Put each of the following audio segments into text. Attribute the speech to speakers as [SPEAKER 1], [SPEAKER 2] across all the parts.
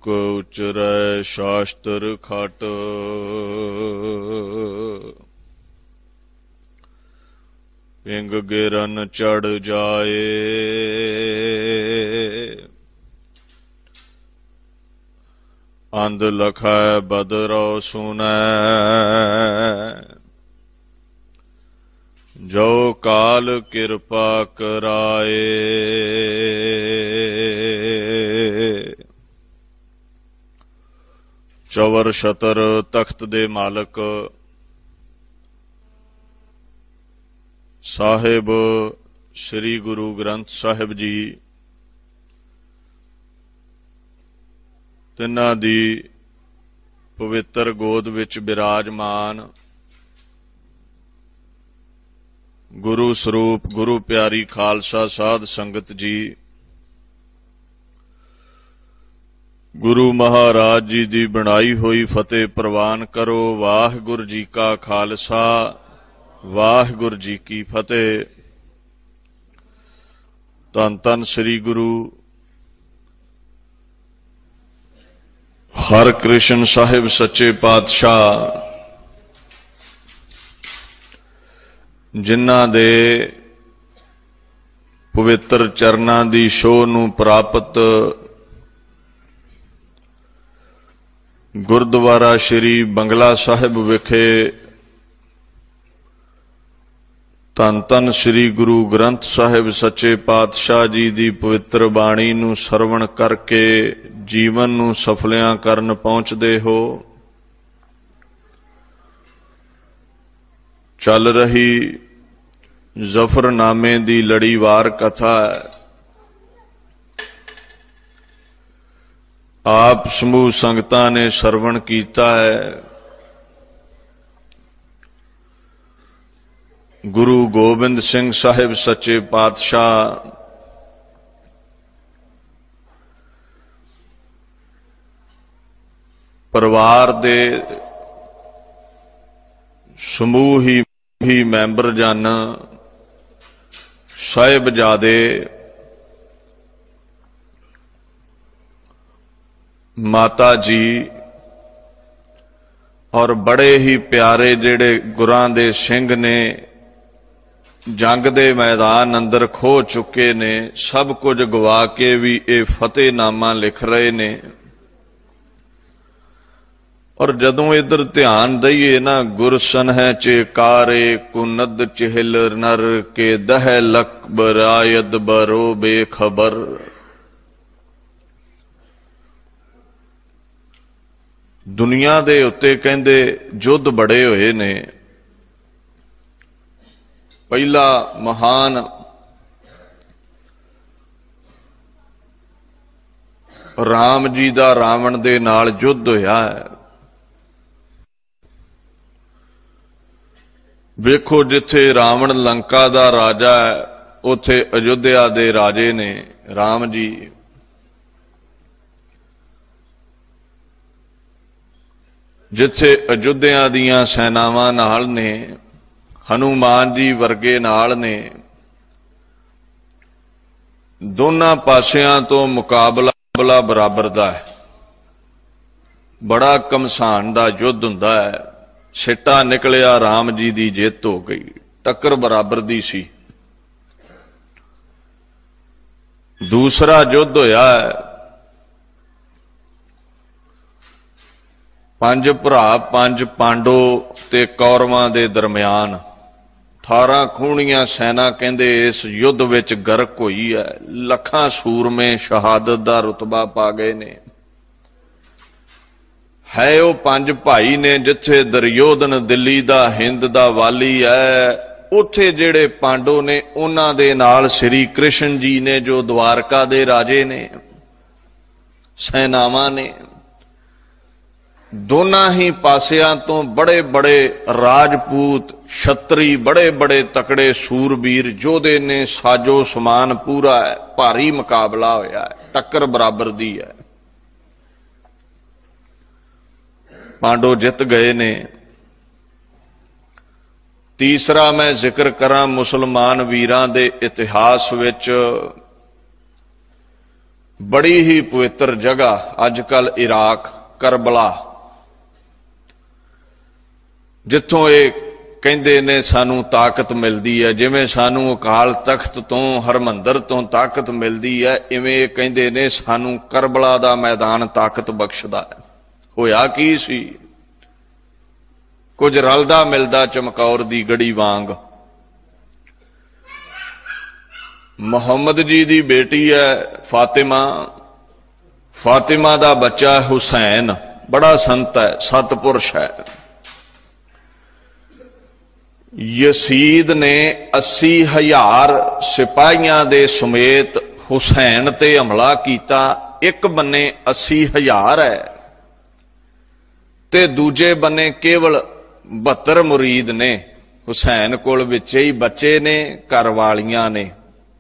[SPEAKER 1] ਏਕ ਉਚਰੈ ਸ਼ਾਸਤਰ ਖਟ, ਪਿੰਗ ਗਿਰਨ ਚੜ ਜਾਏ। ਅੰਧ ਲਖੈ ਬਦਰੋ ਸੁਨੈ, ਜੋ ਕਾਲ ਕਿਰਪਾ ਕਰਾਏ। ਚਵਰ ਛਤਰ ਤਖਤ ਦੇ ਮਾਲਕ ਸਾਹਿਬ ਸ੍ਰੀ ਗੁਰੂ ਗ੍ਰੰਥ ਸਾਹਿਬ ਜੀ, ਤਿੰਨਾਂ ਦੀ ਪਵਿੱਤਰ ਗੋਦ ਵਿੱਚ ਬਿਰਾਜਮਾਨ ਗੁਰੂ ਸਰੂਪ ਗੁਰੂ ਪਿਆਰੀ ਖਾਲਸਾ ਸਾਧ ਸੰਗਤ ਜੀ, ਗੁਰੂ ਮਹਾਰਾਜ ਜੀ ਦੀ ਬਣਾਈ ਹੋਈ ਫਤਿਹ ਪ੍ਰਵਾਨ ਕਰੋ। ਵਾਹਿਗੁਰੂ ਜੀ ਕਾ ਖਾਲਸਾ, ਵਾਹਿਗੁਰੂ ਜੀ ਕੀ ਫਤਿਹ। ਧੰਨ ਧੰਨ ਸ੍ਰੀ ਗੁਰੂ ਹਰਿਕ੍ਰਿਸ਼ਨ ਸਾਹਿਬ ਸੱਚੇ ਪਾਤਸ਼ਾਹ, ਜਿਨ੍ਹਾਂ ਦੇ ਪਵਿੱਤਰ ਚਰਨਾਂ ਦੀ ਛੋਹ ਨੂੰ ਪ੍ਰਾਪਤ ਗੁਰਦੁਆਰਾ ਸ੍ਰੀ ਬੰਗਲਾ ਸਾਹਿਬ ਵਿਖੇ ਧੰਨ ਧੰਨ ਸ੍ਰੀ ਗੁਰੂ ਗ੍ਰੰਥ ਸਾਹਿਬ ਸੱਚੇ ਪਾਤਸ਼ਾਹ ਜੀ ਦੀ ਪਵਿੱਤਰ ਬਾਣੀ ਨੂੰ ਸਰਵਣ ਕਰਕੇ ਜੀਵਨ ਨੂੰ ਸਫਲਿਆਂ ਕਰਨ ਪਹੁੰਚਦੇ ਹੋ। ਚੱਲ ਰਹੀ ਜ਼ਫਰਨਾਮੇ ਦੀ ਲੜੀਵਾਰ ਕਥਾ ਹੈ। ਆਪ ਸਮੂਹ ਸੰਗਤਾਂ ਨੇ ਸਰਵਣ ਕੀਤਾ ਹੈ। ਗੁਰੂ ਗੋਬਿੰਦ ਸਿੰਘ ਸਾਹਿਬ ਸੱਚੇ ਪਾਤਸ਼ਾਹ ਪਰਿਵਾਰ ਦੇ ਸਮੂਹ ਹੀ ਮੈਂਬਰ ਜਨ, ਸਾਹਿਬਜ਼ਾਦੇ, ਮਾਤਾ ਜੀ ਔਰ ਬੜੇ ਹੀ ਪਿਆਰੇ ਜਿਹੜੇ ਗੁਰਾਂ ਦੇ ਸਿੰਘ ਨੇ, ਜੰਗ ਦੇ ਮੈਦਾਨ ਅੰਦਰ ਖੋ ਚੁੱਕੇ ਨੇ, ਸਭ ਕੁਝ ਗਵਾ ਕੇ ਵੀ ਇਹ ਫਤਿਹਨਾਮਾ ਲਿਖ ਰਹੇ ਨੇ। ਔਰ ਜਦੋਂ ਇਧਰ ਧਿਆਨ ਦਈਏ ਨਾ, ਗੁਰਸਨ ਹੈ ਚੇਕਾਰੇ ਕੁਨਦ ਚਹਿਲ ਨਰ ਕੇ ਦਹਿ ਲਕ ਬਰਾਇਦ ਬਰੋ ਬੇਖਬਰ। ਦੁਨੀਆ ਦੇ ਉੱਤੇ ਕਹਿੰਦੇ ਯੁੱਧ ਬੜੇ ਹੋਏ ਨੇ। ਪਹਿਲਾ ਮਹਾਨ ਰਾਮ ਜੀ ਦਾ ਰਾਵਣ ਦੇ ਨਾਲ ਯੁੱਧ ਹੋਇਆ ਹੈ। ਵੇਖੋ, ਜਿੱਥੇ ਰਾਵਣ ਲੰਕਾ ਦਾ ਰਾਜਾ ਹੈ, ਉੱਥੇ ਅਯੁੱਧਿਆ ਦੇ ਰਾਜੇ ਨੇ ਰਾਮ ਜੀ। ਜਿੱਥੇ ਅਯੁੱਧਿਆ ਦੀਆਂ ਸੈਨਾਵਾਂ ਨਾਲ ਨੇ, ਹਨੂਮਾਨ ਜੀ ਵਰਗੇ ਨਾਲ ਨੇ, ਦੋਨਾਂ ਪਾਸਿਆਂ ਤੋਂ ਮੁਕਾਬਲਾ ਬਰਾਬਰ ਦਾ ਹੈ। ਬੜਾ ਘਮਸਾਨ ਦਾ ਯੁੱਧ ਹੁੰਦਾ ਹੈ। ਸਿੱਟਾ ਨਿਕਲਿਆ, ਰਾਮ ਜੀ ਦੀ ਜਿੱਤ ਹੋ ਗਈ। ਟੱਕਰ ਬਰਾਬਰ ਦੀ ਸੀ। ਦੂਸਰਾ ਯੁੱਧ ਹੋਇਆ ਹੈ, ਪੰਜ ਭਰਾ, ਪੰਜ ਪਾਂਡੋ ਤੇ ਕੌਰਵਾਂ ਦੇ ਦਰਮਿਆਨ। 18 ਖੂਣੀਆਂ ਸੈਨਾ ਕਹਿੰਦੇ ਇਸ ਯੁੱਧ ਵਿੱਚ ਗਰਕ ਹੋਈ ਹੈ। ਲੱਖਾਂ ਸੂਰਮੇ ਸ਼ਹਾਦਤ ਦਾ ਰੁਤਬਾ ਪਾ ਗਏ ਨੇ। ਹੈ ਉਹ ਪੰਜ ਭਾਈ ਨੇ, ਜਿੱਥੇ ਦੁਰਯੋਧਨ ਦਿੱਲੀ ਦਾ, ਹਿੰਦ ਦਾ ਵਾਲੀ ਹੈ, ਉੱਥੇ ਜਿਹੜੇ ਪਾਂਡੋ ਨੇ ਉਹਨਾਂ ਦੇ ਨਾਲ ਸ੍ਰੀ ਕ੍ਰਿਸ਼ਨ ਜੀ ਨੇ, ਜੋ ਦਵਾਰਕਾ ਦੇ ਰਾਜੇ ਨੇ, ਸੈਨਾਵਾਂ ਨੇ। ਦੋਨਾਂ ਹੀ ਪਾਸਿਆਂ ਤੋਂ ਬੜੇ ਬੜੇ ਰਾਜਪੂਤ ਛਤਰੀ, ਬੜੇ ਬੜੇ ਤਕੜੇ ਸੂਰਬੀਰ ਯੋਧੇ ਨੇ। ਸਾਜੋ ਸਮਾਨ ਪੂਰਾ ਹੈ। ਭਾਰੀ ਮੁਕਾਬਲਾ ਹੋਇਆ ਹੈ। ਟੱਕਰ ਬਰਾਬਰ ਦੀ ਹੈ। ਪਾਂਡੋ ਜਿੱਤ ਗਏ ਨੇ। ਤੀਸਰਾ ਮੈਂ ਜ਼ਿਕਰ ਕਰਾਂ ਮੁਸਲਮਾਨ ਵੀਰਾਂ ਦੇ ਇਤਿਹਾਸ ਵਿੱਚ बड़ी ही पवित्र जगह अजकल इराक करबला, जिथों ये कहते ने सानू ताकत मिलती है, जिवें सानू अकाल तख्त तो हरमंदर तो ताकत मिलती है, इवें कहते ने सानू करबला दा मैदान ताकत बख्शदा है। होया की सी, कुछ रलदा मिलदा चमकौर दी गड़ी वांग। मुहम्मद जी दी बेटी है फातिमा, फातिमा दा बच्चा हुसैन, बड़ा संत है, सतपुरुष है। यसीद ने 80,000 सिपाहियां दे समेत हुसैन ते हमला कीता। एक बन्ने 80,000 है ते दूजे बन्ने केवल 72 मुरीद ने। हुसैन कोल विचे ही बच्चे ने, घर वालियां ने।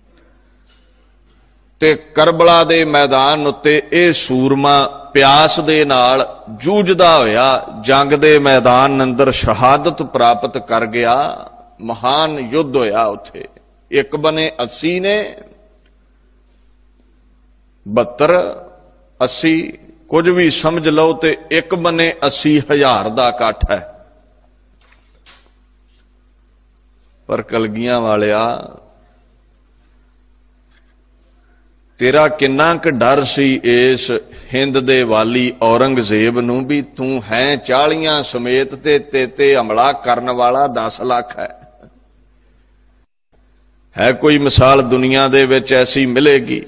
[SPEAKER 1] ते करबला दे मैदान उत्ते यह सूरमा प्यास दे नाल जूझदा होया जंग दे मैदान अंदर शहादत प्राप्त कर गया। महान युद्ध होया उत्थे। एक बने 80 ने, 72 80 कुछ भी समझ लो, ते एक बने 80,000 दा इकट्ठ है। पर कलगियां वालिया, तेरा किन्ना क डर सी इस हिंद दे वाली औरंगजेब नूं भी तू है 40 समेत ते हमला करन वाला 10 लाख है कोई मिसाल दुनिया दे विच ऐसी मिलेगी?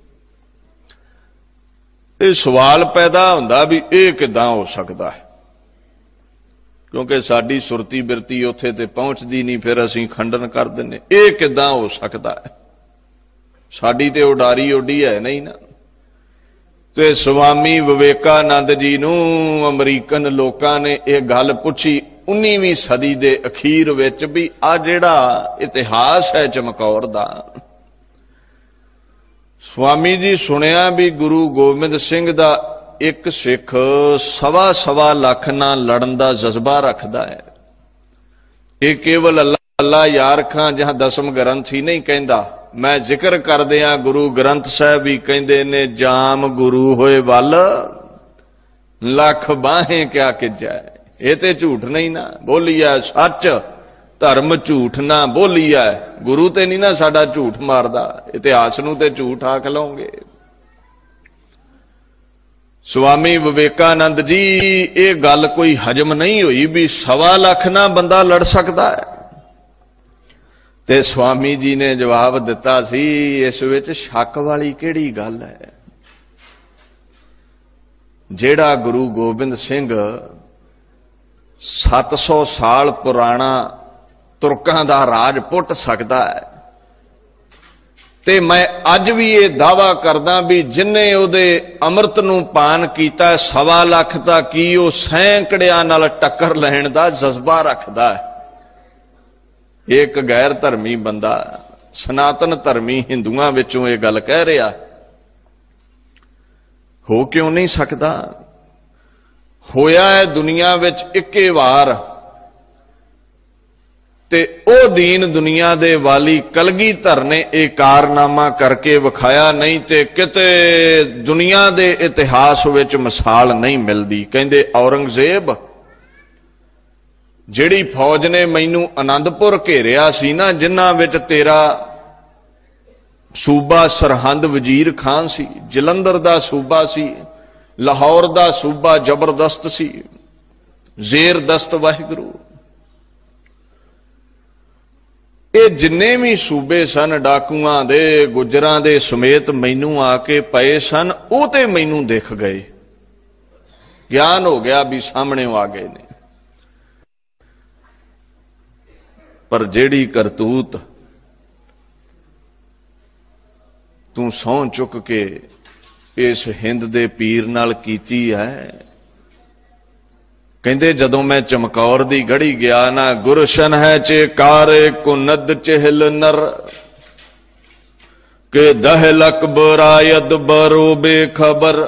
[SPEAKER 1] ये सवाल पैदा हुंदा भी ये किदां हो सकदा है, क्योंकि साडी सुरती बिरती उत्थे ते पहुंचदी नहीं, फिर असीं खंडन कर दिंदे ये किदां हो सकदा है। साडी ते उडारी उडी है नहीं ना। ते स्वामी विवेकानंद जी नूं अमरीकन लोकां ने यह गल पुछी 19वीं सदी दे अखीर विच भी आ जिहड़ा इतिहास है चमकौर दा। स्वामी जी सुनिया भी गुरु गोबिंद सिंह दा एक सिख 1.25 लाख नाल लड़न दा जज्बा रखदा है। ये केवल अल्लाह अल्लाह यार खां जहां दसम ग्रंथ ही नहीं कहंदा। मैं जिक्र कर दिया गुरु ग्रंथ साहब ही कहते ने जाम गुरु होए वल लख बाहें क्या किजा। ये ते झूठ नहीं ना बोलिया, सच धर्म झूठ ना बोलिया। गुरु ते नहीं ना साडा झूठ मारदा, इतिहास नूं ते झूठ आख लओगे। स्वामी विवेकानंद जी ये गल कोई हजम नहीं हुई भी 1.25 लाख ना बंदा लड़ सकता है। ते स्वामी जी ने जवाब दिता सी, इस विच शक वाली केड़ी गल है? जेड़ा गुरु गोबिंद सिंह 700 साल पुराना तुर्कां दा राज पुट सकदा है, ते मैं अज भी ये दावा करदा भी जिन्ने उहदे अमृत नूं पान कीता 1.25 लाख दा की वो सैकड़ियां नाल टक्कर लैण दा जज्बा रखदा है। एक गैर धर्मी बंदा सनातन धर्मी हिंदुआं विचों ये गल कह रहा, हो क्यों नहीं सकता? होया है दुनिया विच इक्के वार, ते ओ दीन दुनिया दे वाली कलगीधर ने एक कारनामा करके विखाया, नहीं ते किते दुनिया दे इतिहास विच मिसाल नहीं मिलदी। कहंदे औरंगजेब जिहड़ी फौज ने मैनू आनंदपुर घेरिया सी ना, जिन्हां विच तेरा सूबा सरहंद वजीर खान सी, जलंधर दा सूबा सी, लाहौर दा सूबा जबरदस्त सी, जेर दस्त वाहिगुरू। ये जिन्ने भी सूबे सन डाकुआं दे गुजरां दे समेत मैनू आके पए सन, वो ते मैनू दिख गए। ज्ञान हो गया भी सामने आ गए ने। पर जेड़ी करतूत तू सौं चुक के इस हिंद दे पीर नाल कीती है, कहंदे जदों मैं चमकौर दी गढ़ी गया ना, गुरशन है चेकारे कुनद चहल नर के दहलक बरायद बरो बेखबर।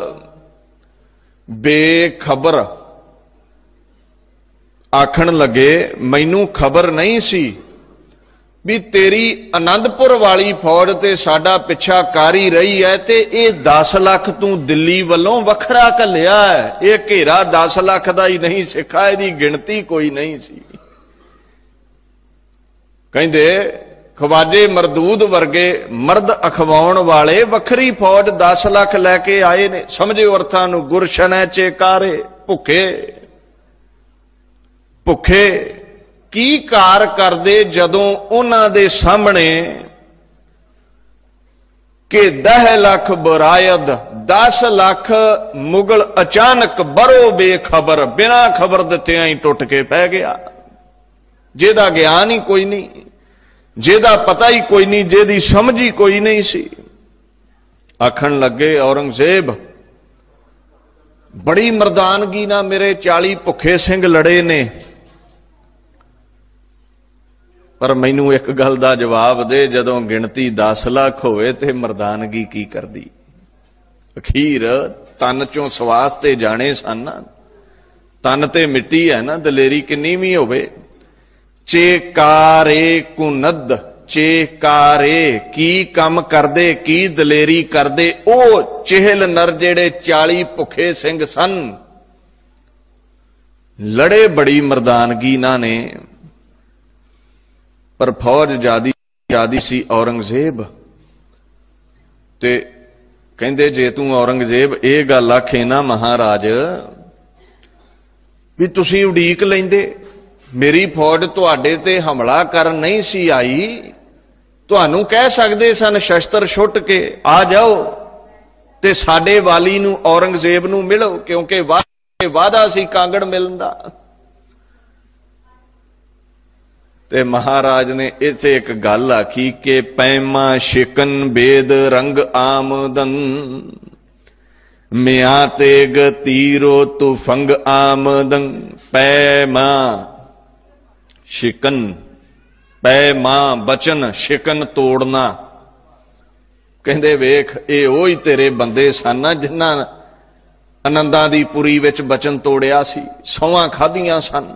[SPEAKER 1] बेखबर आखण लगे मैनू खबर नहीं सी ਵੀ ਤੇਰੀ ਆਨੰਦਪੁਰ ਵਾਲੀ ਫੌਜ ਤੇ ਸਾਡਾ ਪਿੱਛਾ ਕਰ ਹੀ ਰਹੀ ਹੈ, ਤੇ ਇਹ 10 ਲੱਖ ਤੂੰ ਦਿੱਲੀ ਵੱਲੋਂ ਵੱਖਰਾ ਘੱਲਿਆ ਹੈ। ਇਹ ਘੇਰਾ 10 ਲੱਖ ਦਾ ਹੀ ਨਹੀਂ ਸਿੱਖਾ, ਇਹਦੀ ਗਿਣਤੀ ਕੋਈ ਨਹੀਂ ਸੀ। ਕਹਿੰਦੇ ਖਵਾਜੇ ਮਰਦੂਦ ਵਰਗੇ ਮਰਦ ਅਖਵਾਉਣ ਵਾਲੇ ਵੱਖਰੀ ਫੌਜ 10 ਲੱਖ ਲੈ ਕੇ ਆਏ ਨੇ। ਸਮਝਿਓ ਅਰਥਾਂ ਨੂੰ। ਗੁਰਸ਼ਨੈ ਚੇਕਾਰੇ, ਭੁੱਖੇ ਭੁੱਖੇ ਕੀ ਕਾਰ ਕਰਦੇ ਜਦੋਂ ਉਹਨਾਂ ਦੇ ਸਾਹਮਣੇ ਕਿ 10 ਲੱਖ ਬਰਾਇਦ, 10 ਲੱਖ ਮੁਗਲ ਅਚਾਨਕ ਬਰੋ ਬੇਖਬਰ, ਬਿਨਾਂ ਖਬਰ ਦਿੱਤਿਆਂ ਹੀ ਟੁੱਟ ਕੇ ਪੈ ਗਿਆ। ਜਿਹਦਾ ਗਿਆਨ ਹੀ ਕੋਈ ਨਹੀਂ, ਜਿਹਦਾ ਪਤਾ ਹੀ ਕੋਈ ਨਹੀਂ, ਜਿਹਦੀ ਸਮਝ ਹੀ ਕੋਈ ਨਹੀਂ ਸੀ। ਆਖਣ ਲੱਗੇ ਔਰੰਗਜ਼ੇਬ ਬੜੀ ਮਰਦਾਨਗੀ ਨਾਲ ਮੇਰੇ 40 ਭੁੱਖੇ ਸਿੰਘ ਲੜੇ ਨੇ, ਪਰ ਮੈਨੂੰ ਇੱਕ ਗੱਲ ਦਾ ਜਵਾਬ ਦੇ, ਜਦੋਂ ਗਿਣਤੀ 10 ਲੱਖ ਹੋਵੇ ਤੇ ਮਰਦਾਨਗੀ ਕੀ ਕਰਦੀ? ਅਖੀਰ ਤਨ ਚੋਂ ਸਵਾਸ ਤੇ ਜਾਣੇ ਸਨ, ਤਨ ਤੇ ਮਿੱਟੀ ਹੈ ਨਾ, ਦਲੇਰੀ ਕਿੰਨੀ ਵੀ ਹੋਵੇ। ਚੇਕਾਰੇ ਕੁਨਦ, ਚੇਕਾਰੇ ਕੀ ਕੰਮ ਕਰਦੇ, ਕੀ ਦਲੇਰੀ ਕਰਦੇ। ਉਹ ਚਹਿਲ ਨਰ ਜਿਹੜੇ 40 ਭੁੱਖੇ ਸਿੰਘ ਸਨ, ਲੜੇ ਬੜੀ ਮਰਦਾਨਗੀ ਨਾਲ ਨੇ, ਪਰ ਫੌਜ ਜਿਆਦੀ ਸੀ ਔਰੰਗਜ਼ੇਬ। ਤੇ ਕਹਿੰਦੇ ਜੇ ਤੂੰ ਔਰੰਗਜ਼ੇਬ ਇਹ ਗੱਲ ਆਖੇ ਨਾ ਮਹਾਰਾਜ ਵੀ ਤੁਸੀਂ ਉਡੀਕ ਲੈਂਦੇ, ਮੇਰੀ ਫੌਜ ਤੁਹਾਡੇ ਤੇ ਹਮਲਾ ਕਰਨ ਨਹੀਂ ਸੀ ਆਈ, ਤੁਹਾਨੂੰ ਕਹਿ ਸਕਦੇ ਸਨ ਸ਼ਸਤਰ ਛੁੱਟ ਕੇ ਆ ਜਾਓ ਤੇ ਸਾਡੇ ਵਾਲੀ ਨੂੰ ਔਰੰਗਜ਼ੇਬ ਨੂੰ ਮਿਲੋ, ਕਿਉਂਕਿ ਵਾਅਦਾ ਸੀ ਕਾਂਗੜ ਮਿਲਣ ਦਾ। ਤੇ ਮਹਾਰਾਜ ਨੇ ਇੱਥੇ ਇੱਕ ਗੱਲ ਆਖੀ ਕਿ ਪੈਮਾ ਸ਼ਿਕਨ ਬੇਦ ਰੰਗ ਆਮਦਨ, ਮਿਆਂ ਤੇਗ ਤੀਰੋ ਤੂ ਫੰਗ ਆਮਦਨ। ਪੈਮਾ ਸ਼ਿਕਨ, ਪੈਮਾ ਬਚਨ, ਸ਼ਿਕਨ ਤੋੜਨਾ। ਕਹਿੰਦੇ ਵੇਖ ਇਹ ਉਹੀ ਤੇਰੇ ਬੰਦੇ ਸਨ ਜਿਨ੍ਹਾਂ ਆਨੰਦਾਂ ਦੀ ਪੁਰੀ ਵਿੱਚ ਬਚਨ ਤੋੜਿਆ ਸੀ, ਸੌਹਾਂ ਖਾਧੀਆਂ ਸਨ।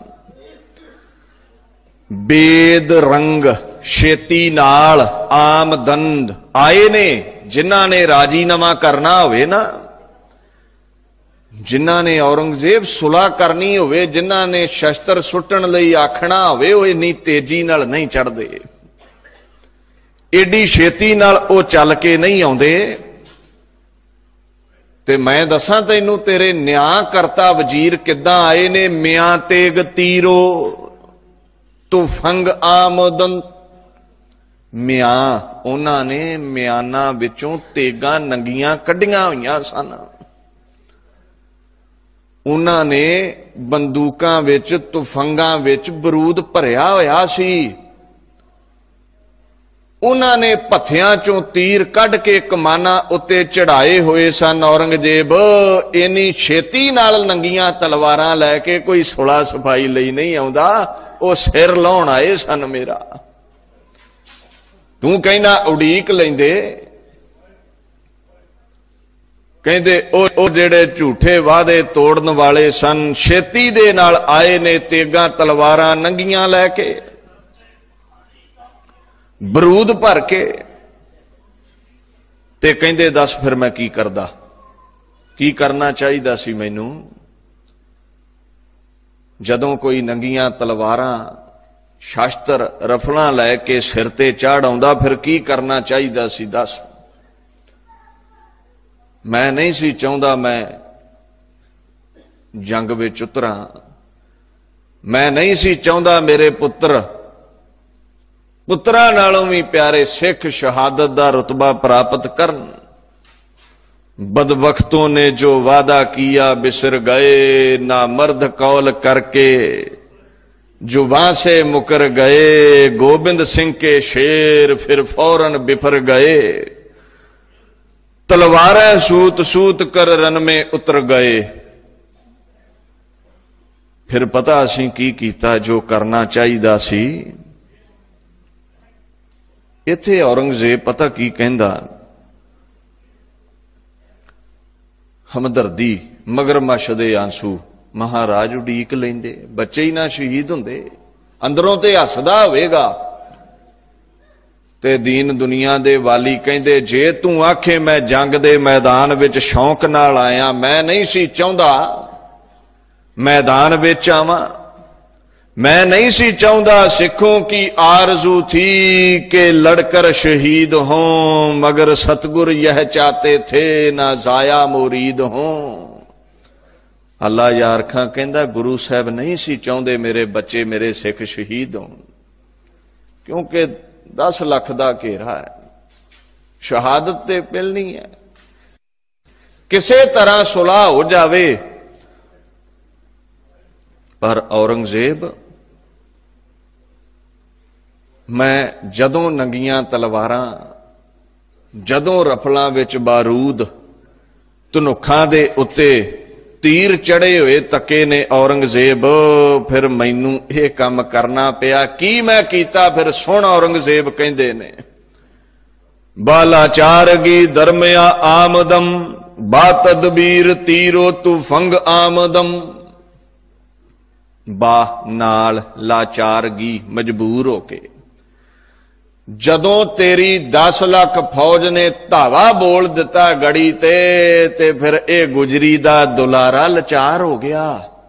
[SPEAKER 1] ਬੇਦ ਰੰਗ, ਛੇਤੀ ਨਾਲ, ਆਮਦਨ ਆਏ ਨੇ ਜਿਨ੍ਹਾਂ ਨੇ ਰਾਜੀਨਾਮਾ ਕਰਨਾ ਹੋਵੇ ਨਾ, ਜਿਨ੍ਹਾਂ ਨੇ ਔਰੰਗਜ਼ੇਬ ਸੁਲ੍ਹਾ ਕਰਨੀ ਹੋਵੇ, ਜਿਨ੍ਹਾਂ ਨੇ ਸ਼ਸਤਰ ਸੁੱਟਣ ਲਈ ਆਖਣਾ ਹੋਵੇ, ਉਹ ਇੰਨੀ ਤੇਜ਼ੀ ਨਾਲ ਨਹੀਂ ਚੜ੍ਹਦੇ, ਏਡੀ ਛੇਤੀ ਨਾਲ ਉਹ ਚੱਲ ਕੇ ਨਹੀਂ ਆਉਂਦੇ। ਤੇ ਮੈਂ ਦੱਸਾਂ ਤੈਨੂੰ ਤੇਰੇ ਨਿਆਂ ਕਰਤਾ ਵਜ਼ੀਰ ਕਿੱਦਾਂ ਆਏ ਨੇ। ਮਿਆਂ ਤੇਗ ਤੀਰੋ ਤੂ ਫੰਗ ਆਮਦਨ। ਮਿਆਂ, ਉਹਨਾਂ ਨੇ ਮਿਆਨਾਂ ਵਿੱਚੋਂ ਤੇਗਾਂ ਨੰਗੀਆਂ ਕੱਢੀਆਂ ਹੋਈਆਂ ਸਨ, ਉਹਨਾਂ ਨੇ ਬੰਦੂਕਾਂ ਵਿੱਚ, ਤੁਫੰਗਾਂ ਵਿੱਚ ਬਰੂਦ ਭਰਿਆ ਹੋਇਆ ਸੀ, ਉਹਨਾਂ ਨੇ ਭੱਥਿਆਂ ਚੋਂ ਤੀਰ ਕੱਢ ਕੇ ਕਮਾਨਾਂ ਉੱਤੇ ਚੜਾਏ ਹੋਏ ਸਨ। ਔਰੰਗਜ਼ੇਬ ਇੰਨੀ ਛੇਤੀ ਨਾਲ ਨੰਗੀਆਂ ਤਲਵਾਰਾਂ ਲੈ ਕੇ ਕੋਈ ਸੁਲਾ ਸਫਾਈ ਲਈ ਨਹੀਂ ਆਉਂਦਾ, ਉਹ ਸਿਰ ਲਾਉਣ ਆਏ ਸਨ ਮੇਰਾ। ਤੂੰ ਕਹਿੰਦਾ ਉਡੀਕ ਲੈਂਦੇ। ਕਹਿੰਦੇ ਉਹ ਜਿਹੜੇ ਝੂਠੇ ਵਾਅਦੇ ਤੋੜਨ ਵਾਲੇ ਸਨ, ਛੇਤੀ ਦੇ ਨਾਲ ਆਏ ਨੇ ਤੇਗਾਂ ਤਲਵਾਰਾਂ ਨੰਗੀਆਂ ਲੈ ਕੇ, ਬਰੂਦ ਭਰ ਕੇ। ਤੇ ਕਹਿੰਦੇ ਦੱਸ ਫਿਰ ਮੈਂ ਕੀ ਕਰਦਾ, ਕੀ ਕਰਨਾ ਚਾਹੀਦਾ ਸੀ ਮੈਨੂੰ? ਜਦੋਂ ਕੋਈ ਨੰਗੀਆਂ ਤਲਵਾਰਾਂ, ਸ਼ਸਤਰ, ਰਫਲਾਂ ਲੈ ਕੇ ਸਿਰ ਤੇ ਚਾੜ ਆਉਂਦਾ, ਫਿਰ ਕੀ ਕਰਨਾ ਚਾਹੀਦਾ ਸੀ ਦੱਸ? ਮੈਂ ਨਹੀਂ ਸੀ ਚਾਹੁੰਦਾ ਮੈਂ ਜੰਗ ਵਿੱਚ ਉਤਰਾਂ, ਮੈਂ ਨਹੀਂ ਸੀ ਚਾਹੁੰਦਾ ਮੇਰੇ ਪੁੱਤਰਾਂ ਨਾਲੋਂ ਵੀ ਪਿਆਰੇ ਸਿੱਖ ਸ਼ਹਾਦਤ ਦਾ ਰੁਤਬਾ ਪ੍ਰਾਪਤ ਕਰਨ। बदबख्तों ने जो वादा किया बिसर गए, ना मर्द कौल करके जुबां से मुकर गए। गोबिंद सिंह के शेर फिर फौरन बिफर गए, तलवारें सूत सूत कर रन में उतर गए। फिर पता असीं की कीता जो करना चाहिदा सी। इत्थे औरंगजेब पता की कहंदा, हमदर्दी मगरमच्छ दे आंसू महाराज उडीक लेंदे, बच्चे ही ना शहीद हुंदे। अंदरों ते हसदा होवेगा ਤੇ ਦੀਨ ਦੁਨੀਆ ਦੇ ਵਾਲੀ ਕਹਿੰਦੇ ਜੇ ਤੂੰ ਆਖੇ ਮੈਂ ਜੰਗ ਦੇ ਮੈਦਾਨ ਵਿੱਚ ਸ਼ੌਂਕ ਨਾਲ ਆਇਆ, ਮੈਂ ਨਹੀਂ ਸੀ ਚਾਹੁੰਦਾ मैदान ਵਿੱਚ ਆਵਾਂ, मैं नहीं सी चाहता सिखों की आरज़ू थी कि लड़कर शहीद हों, मगर सतगुर यह चाहते थे ना जाया मुरीद हों। अल्लाह यारखा कहंदा गुरु साहब नहीं सी चाहते मेरे बच्चे मेरे सिख शहीद हों, क्योंकि 10 लाख दा घेरा है, शहादत ते मिलनी है, किसी तरह सुलह हो जावे। पर औरंगजेब मैं जदों नंगियां तलवारां, जदों रफलां विच बारूद, धनुखां दे उत्ते तीर चढ़े हुए तके ने औरंगजेब, फिर मैनू यह काम करना पिया। की मैं कीता फिर सुन, औरंगजेब कहंदे ने बालाचारगी दरमिया आमदम, बा तदबीर तीरो तू फंग आमदम। बा नाल लाचारगी मजबूर होके, जदों तेरी 10 लाख फौज ने धावा बोल दिता गड़ी ते फिर ए गुजरी दा दुलारा लाचार हो गया।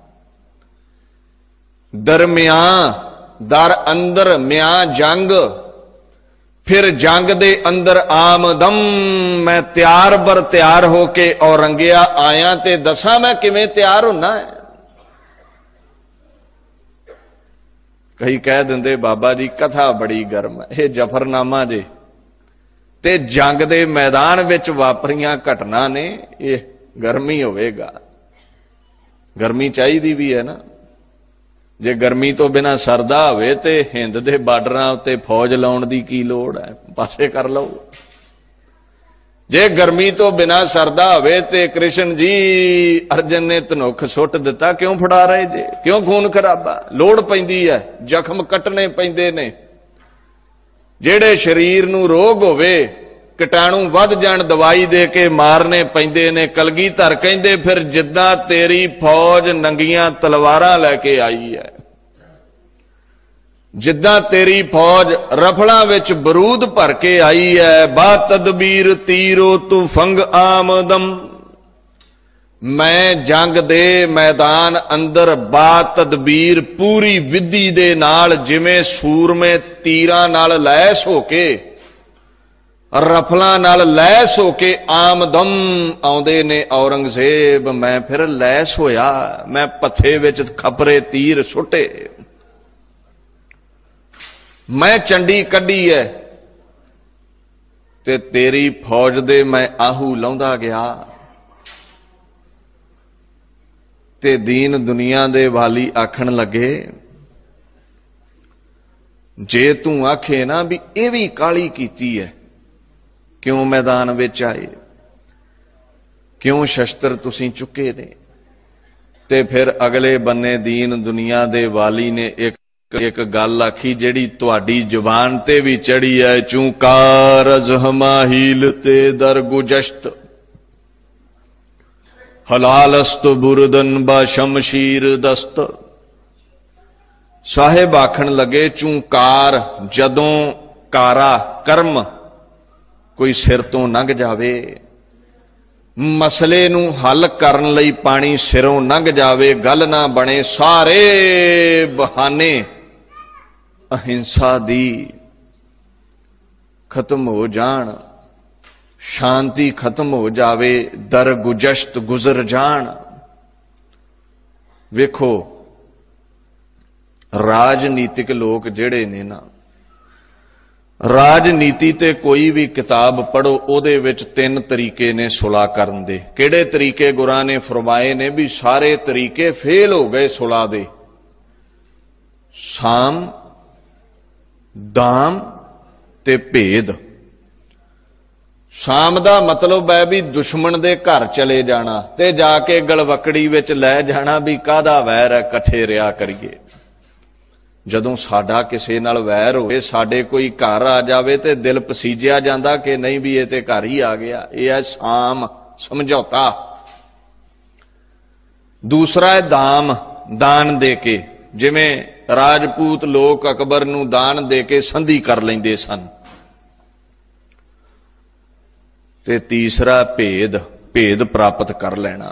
[SPEAKER 1] दरमियां दर अंदर म्यां जंग, फिर जंग दे अंदर आमदम, मैं तैयार बर तैयार होके औरंगिया आया ते दसा मैं किवें तैयार होना है। कई कह देंदे बाबा जी कथा बड़ी गर्म है, यह जफरनामा जे ते जंग दे मैदान विच वापरियां घटना ने, यह गर्मी होवेगा। गर्मी चाहिदी भी है ना, जे गर्मी तो बिना सरदा होवे ते हिंद दे बार्डरां उत्ते फौज लाउण दी की लोड़ है, पासे कर लो। जे गर्मी तो बिना सरदा होवे ते कृष्ण जी अर्जन ने धनुख सुट दिता, क्यों फड़ा रहे जे, क्यों खून खराबा, लोड़ पैंदी है, जख्म कटने पैंदे ने। जेड़े शरीर नूं रोग होवे कीटाणु वध जाण दवाई दे के मारने पैंदे ने। कलगीधर कहंदे फिर जिद्दां तेरी फौज नंगियां तलवारां लैके आई है, जिद्दां तेरी फौज रफलां विच बरूद भर के आई है, बा तदबीर तीरो तू फंग आमदम। मैं जंग दे मैदान अंदर बा तदबीर पूरी विधि दे नाल, जिवें सूरमे तीरां नाल लैस होके, रफलां नाल लैस होके आमदम आउंदे ने औरंगजेब। मैं फिर लैस होया, मैं पत्थे विच खपरे तीर सुटे, मैं चंडी कड्डी है ते तेरी फौज दे मैं आहू लाउंदा गया। ते दीन दुनिया दे वाली आखण लगे जे तू आखे ना भी ये भी काली कीती है, क्यों मैदान विच आए, क्यों शस्त्र तुसीं चुके ने। ते फिर अगले बन्ने दीन दुनिया दे वाली ने एक गल आखी जिहड़ी तुहाडी जुबान ते भी चढ़ी है, चूं कारज हमाहील ते दर गुजश्त, हलालस्त बुरदन बा शमशीर दस्त। साहिब आखण लगे चूं कार, जदों कारा कर्म कोई सिर तो लंघ जावे, मसले नूं हल करन लई पानी सिरों लंघ जावे, गल ना बने, सारे बहाने अहिंसा दी खत्म हो जान, शांति खत्म हो जावे, दर गुजश्त गुजर जान। वेखो राजनीतिक लोग जिहड़े ने ना, राजनीति ते कोई भी किताब पढ़ो उहदे विच 3 तरीके ने सुलह करन दे। किहड़े तरीके गुरां ने फरमाए ने भी सारे तरीके फेल हो गए सुलह दे। साम, दाम ते भेद। साम दा मतलब है भी दुश्मन दे घर चले जाना ते जाके गलवकड़ी विच लै जाना भी काहदा वैर है, कट्ठे रिया करिए। जदों साडा किसे नाल वैर होवे, साडे कोई घर आ जावे ते दिल पसीजिया जांदा कि नहीं भी ये ते घर ही आ गया, ये है साम, समझौता। दूसरा है दाम, दान दे के, जिवें राजपूत लोग अकबर नूं दान दे के संधि कर लैंदे सन, ਤੇ ਤੀਸਰਾ ਭੇਦ ਪ੍ਰਾਪਤ ਕਰ ਲੈਣਾ।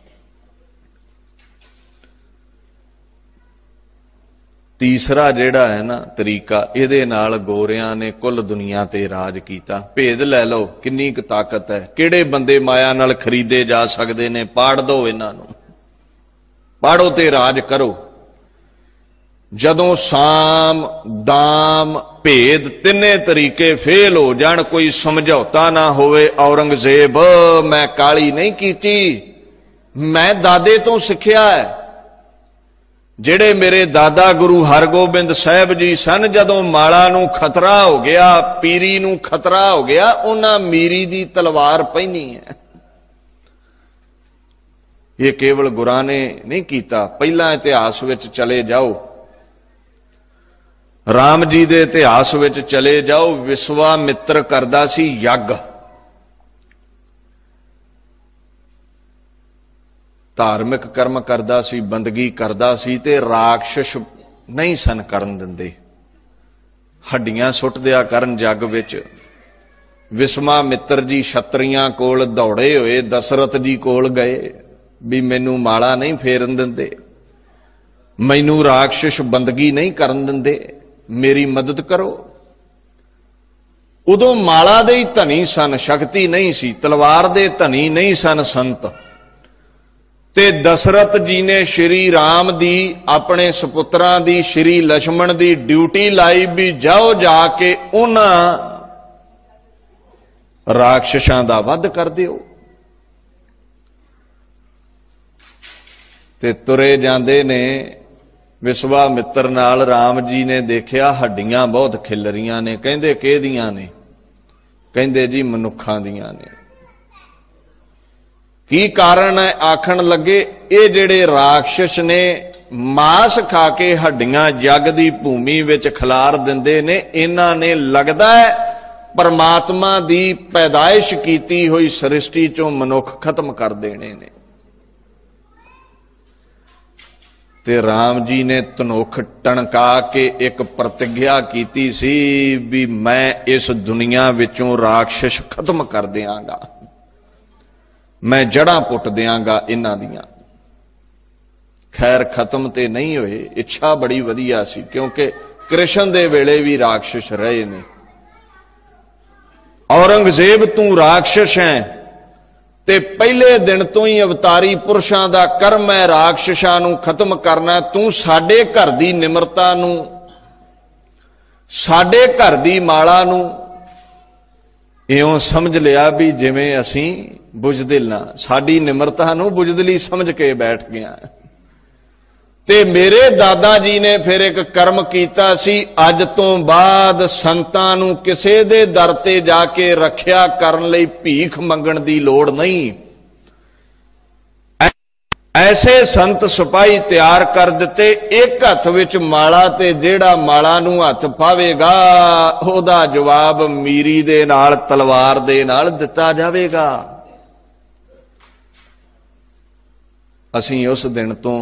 [SPEAKER 1] ਤੀਸਰਾ ਜਿਹੜਾ ਹੈ ਨਾ ਤਰੀਕਾ, ਇਹਦੇ ਨਾਲ ਗੋਰਿਆਂ ਨੇ ਕੁੱਲ ਦੁਨੀਆ ਤੇ ਰਾਜ ਕੀਤਾ। ਭੇਦ ਲੈ ਲਓ, ਕਿੰਨੀ ਕੁ ਤਾਕਤ ਹੈ, ਕਿਹੜੇ ਬੰਦੇ ਮਾਇਆ ਨਾਲ ਖਰੀਦੇ ਜਾ ਸਕਦੇ ਨੇ। ਪਾੜ ਦਿਓ ਇਹਨਾਂ ਨੂੰ, ਪਾੜੋ ਤੇ ਰਾਜ ਕਰੋ। ਜਦੋਂ ਸਾਮ, ਦਾਮ, ਭੇਦ ਤਿੰਨੇ ਤਰੀਕੇ ਫੇਲ ਹੋ ਜਾਣ, ਕੋਈ ਸਮਝੌਤਾ ਨਾ ਹੋਵੇ, ਔਰੰਗਜ਼ੇਬ ਮੈਂ ਕਾਲੀ ਨਹੀਂ ਕੀਤੀ, ਮੈਂ ਦਾਦੇ ਤੋਂ ਸਿੱਖਿਆ ਹੈ। ਜਿਹੜੇ ਮੇਰੇ ਦਾਦਾ ਗੁਰੂ ਹਰਗੋਬਿੰਦ ਸਾਹਿਬ ਜੀ ਸਨ, ਜਦੋਂ ਮਾਲਾ ਨੂੰ ਖਤਰਾ ਹੋ ਗਿਆ, ਪੀਰੀ ਨੂੰ ਖਤਰਾ ਹੋ ਗਿਆ, ਉਹਨਾਂ ਮੀਰੀ ਦੀ ਤਲਵਾਰ ਪਹਿਨੀ ਹੈ। ਇਹ ਕੇਵਲ ਗੁਰਾਂ ਨੇ ਨਹੀਂ ਕੀਤਾ। ਪਹਿਲਾਂ ਇਤਿਹਾਸ ਵਿੱਚ ਚਲੇ ਜਾਓ, ਰਾਮ ਜੀ ਦੇ ਇਤਿਹਾਸ ਵਿੱਚ ਚਲੇ ਜਾਓ, ਵਿਸ਼ਵਾਮਿੱਤਰ ਕਰਦਾ ਸੀ ਯੱਗ, ਧਾਰਮਿਕ ਕਰਮ ਕਰਦਾ ਸੀ, ਬੰਦਗੀ ਕਰਦਾ ਸੀ, ਤੇ ਰਾਖਸ਼ ਨਹੀਂ ਸਨ ਕਰਨ ਦਿੰਦੇ। ਹੱਡੀਆਂ ਸੁੱਟ ਦਿਆ ਕਰਨ ਜੱਗ ਵਿੱਚ। ਵਿਸ਼ਵਾਮਿੱਤਰ ਜੀ ਛਤਰੀਆਂ ਕੋਲ ਦੌੜੇ ਹੋਏ ਦਸ਼ਰਥ ਜੀ ਕੋਲ ਗਏ ਵੀ ਮੈਨੂੰ ਮਾਲਾ ਨਹੀਂ ਫੇਰਨ ਦਿੰਦੇ, ਮੈਨੂੰ ਰਾਖਸ਼ ਬੰਦਗੀ ਨਹੀਂ ਕਰਨ ਦਿੰਦੇ, ਮੇਰੀ ਮਦਦ ਕਰੋ। ਉਦੋਂ ਮਾਲਾ ਦੇ ਹੀ ਧਨੀ ਸਨ, ਸ਼ਕਤੀ ਨਹੀਂ ਸੀ, ਤਲਵਾਰ ਦੇ ਧਨੀ ਨਹੀਂ ਸਨ ਸੰਤ। ਤੇ ਦਸ਼ਰਥ ਜੀ ਨੇ ਸ਼੍ਰੀ ਰਾਮ ਦੀ, ਆਪਣੇ ਸੁਪੁੱਤਰਾਂ ਦੀ, ਸ਼੍ਰੀ ਲక్ష్మణ ਦੀ ਡਿਊਟੀ ਲਾਈ ਵੀ ਜਾਓ ਜਾ ਕੇ ਉਹਨਾਂ ਰਾਖਸ਼ਾਂ ਦਾ ਵੱਧ ਕਰ ਦਿਓ। ਤੇ ਤੁਰੇ ਜਾਂਦੇ ਨੇ ਵਿਸ਼ਵਾਮਿੱਤਰ ਨਾਲ। ਰਾਮ ਜੀ ਨੇ ਦੇਖਿਆ ਹੱਡੀਆਂ ਬਹੁਤ ਖਿਲ ਰਹੀਆਂ ਨੇ। ਕਹਿੰਦੇ ਕਿਹਦੀਆਂ ਨੇ? ਕਹਿੰਦੇ ਜੀ ਮਨੁੱਖਾਂ ਦੀਆਂ ਨੇ। ਕੀ ਕਾਰਨ ਹੈ? ਆਖਣ ਲੱਗੇ ਇਹ ਜਿਹੜੇ ਰਾਖਸ਼ ਨੇ ਮਾਸ ਖਾ ਕੇ ਹੱਡੀਆਂ ਜੱਗ ਦੀ ਭੂਮੀ ਵਿੱਚ ਖਿਲਾਰ ਦਿੰਦੇ ਨੇ, ਇਹਨਾਂ ਨੇ ਲੱਗਦਾ ਹੈ ਪਰਮਾਤਮਾ ਦੀ ਪੈਦਾਇਸ਼ ਕੀਤੀ ਹੋਈ ਸ੍ਰਿਸ਼ਟੀ ਚੋਂ ਮਨੁੱਖ ਖਤਮ ਕਰ ਦੇਣੇ ਨੇ। ਤੇ ਰਾਮ ਜੀ ਨੇ ਧਨੁੱਖ ਟਣਕਾ ਕੇ ਇੱਕ ਪ੍ਰਤਿਗਿਆ ਕੀਤੀ ਸੀ ਵੀ ਮੈਂ ਇਸ ਦੁਨੀਆ ਵਿੱਚੋਂ ਰਾਖਸ਼ ਖਤਮ ਕਰ ਦਿਆਂਗਾ, ਮੈਂ ਜੜਾਂ ਪੁੱਟ ਦਿਆਂਗਾ ਇਹਨਾਂ ਦੀਆਂ। ਖੈਰ ਖਤਮ ਤੇ ਨਹੀਂ ਹੋਏ, ਇੱਛਾ ਬੜੀ ਵਧੀਆ ਸੀ, ਕਿਉਂਕਿ ਕ੍ਰਿਸ਼ਨ ਦੇ ਵੇਲੇ ਵੀ ਰਾਖਸ਼ ਰਹੇ ਨੇ। ਔਰੰਗਜ਼ੇਬ ਤੂੰ ਰਾਖਸ਼ ਹੈ, ਤੇ ਪਹਿਲੇ ਦਿਨ ਤੋਂ ਹੀ ਅਵਤਾਰੀ ਪੁਰਸ਼ਾਂ ਦਾ ਕਰਮ ਹੈ ਰਾਖਸ਼ਾਂ ਨੂੰ ਖਤਮ ਕਰਨਾ। ਤੂੰ ਸਾਡੇ ਘਰ ਦੀ ਨਿਮਰਤਾ ਨੂੰ, ਸਾਡੇ ਘਰ ਦੀ ਮਾਲਾ ਨੂੰ ਇਉਂ ਸਮਝ ਲਿਆ ਵੀ ਜਿਵੇਂ ਅਸੀਂ ਬੁਝਦਿਲ ਨਾ, ਸਾਡੀ ਨਿਮਰਤਾ ਨੂੰ ਬੁਝਦਿਲੀ ਸਮਝ ਕੇ ਬੈਠ ਗਿਆ। ਤੇ ਮੇਰੇ ਦਾਦਾ ਜੀ ਨੇ ਫਿਰ ਇੱਕ ਕਰਮ ਕੀਤਾ ਸੀ, ਅੱਜ ਤੋਂ ਬਾਅਦ ਸੰਤਾਂ ਨੂੰ ਕਿਸੇ ਦੇ ਦਰ ਤੇ ਜਾ ਕੇ ਰੱਖਿਆ ਕਰਨ ਲਈ ਭੀਖ ਮੰਗਣ ਦੀ ਲੋੜ ਨਹੀਂ। ਐਸੇ ਸੰਤ ਸਿਪਾਹੀ ਤਿਆਰ ਕਰ ਦਿੱਤੇ, ਇੱਕ ਹੱਥ ਵਿੱਚ ਮਾਲਾ, ਤੇ ਜਿਹੜਾ ਮਾਲਾ ਨੂੰ ਹੱਥ ਪਾਵੇਗਾ ਉਹਦਾ ਜਵਾਬ ਮੀਰੀ ਦੇ ਨਾਲ, ਤਲਵਾਰ ਦੇ ਨਾਲ ਦਿੱਤਾ ਜਾਵੇਗਾ। ਅਸੀਂ ਉਸ ਦਿਨ ਤੋਂ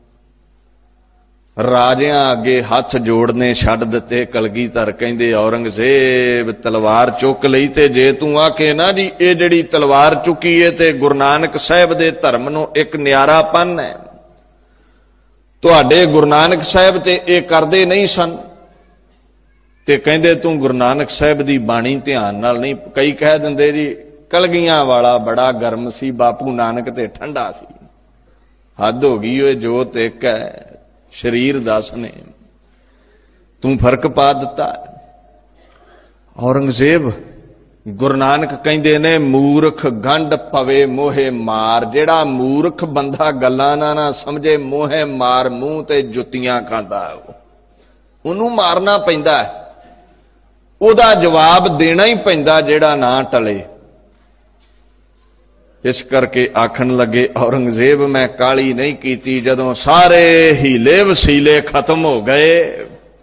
[SPEAKER 1] ਰਾਜਿਆਂ ਅੱਗੇ ਹੱਥ ਜੋੜਨੇ ਛੱਡ ਦਿੱਤੇ। ਕਲਗੀਧਰ ਕਹਿੰਦੇ ਔਰੰਗਜ਼ੇਬ ਤਲਵਾਰ ਚੁੱਕ ਲਈ, ਤੇ ਜੇ ਤੂੰ ਆਖੇ ਨਾ ਜੀ ਇਹ ਜਿਹੜੀ ਤਲਵਾਰ ਚੁੱਕੀ ਏ ਤੇ ਗੁਰੂ ਨਾਨਕ ਸਾਹਿਬ ਦੇ ਧਰਮ ਨੂੰ ਇੱਕ ਨਿਆਰਾਪਨ ਹੈ, ਤੁਹਾਡੇ ਗੁਰੂ ਨਾਨਕ ਸਾਹਿਬ ਤੇ ਇਹ ਕਰਦੇ ਨਹੀਂ ਸਨ, ਤੇ ਕਹਿੰਦੇ ਤੂੰ ਗੁਰੂ ਨਾਨਕ ਸਾਹਿਬ ਦੀ ਬਾਣੀ ਧਿਆਨ ਨਾਲ ਨਹੀਂ। ਕਈ ਕਹਿ ਦਿੰਦੇ ਜੀ ਕਲਗੀਆਂ ਵਾਲਾ ਬੜਾ ਗਰਮ ਸੀ, ਬਾਪੂ ਨਾਨਕ ਤੇ ਠੰਡਾ ਸੀ। ਹੱਦ ਹੋ ਗਈ ਓਏ, ਜੋਤ ਇੱਕ ਹੈ, ਸ਼ਰੀਰ 10 ਨੇ, ਤੂੰ ਫਰਕ ਪਾ ਦਿੱਤਾ। ਔਰੰਗਜ਼ੇਬ, ਗੁਰੂ ਨਾਨਕ ਕਹਿੰਦੇ ਨੇ ਮੂਰਖ ਗੰਢ ਪਵੇ ਮੋਹੇ ਮਾਰ। ਜਿਹੜਾ ਮੂਰਖ ਬੰਦਾ ਗੱਲਾਂ ਨਾ ਸਮਝੇ, ਮੋਹੇ ਮਾਰ, ਮੂੰਹ ਤੇ ਜੁੱਤੀਆਂ ਖਾਂਦਾ, ਉਹਨੂੰ ਮਾਰਨਾ ਪੈਂਦਾ, ਉਹਦਾ ਜਵਾਬ ਦੇਣਾ ਹੀ ਪੈਂਦਾ ਜਿਹੜਾ ਨਾ ਟਲੇ। ਇਸ ਕਰਕੇ ਆਖਣ ਲੱਗੇ ਔਰੰਗਜ਼ੇਬ ਮੈਂ ਕਾਲੀ ਨਹੀਂ ਕੀਤੀ। ਜਦੋਂ ਸਾਰੇ ਹੀਲੇ ਵਸੀਲੇ ਖਤਮ ਹੋ ਗਏ,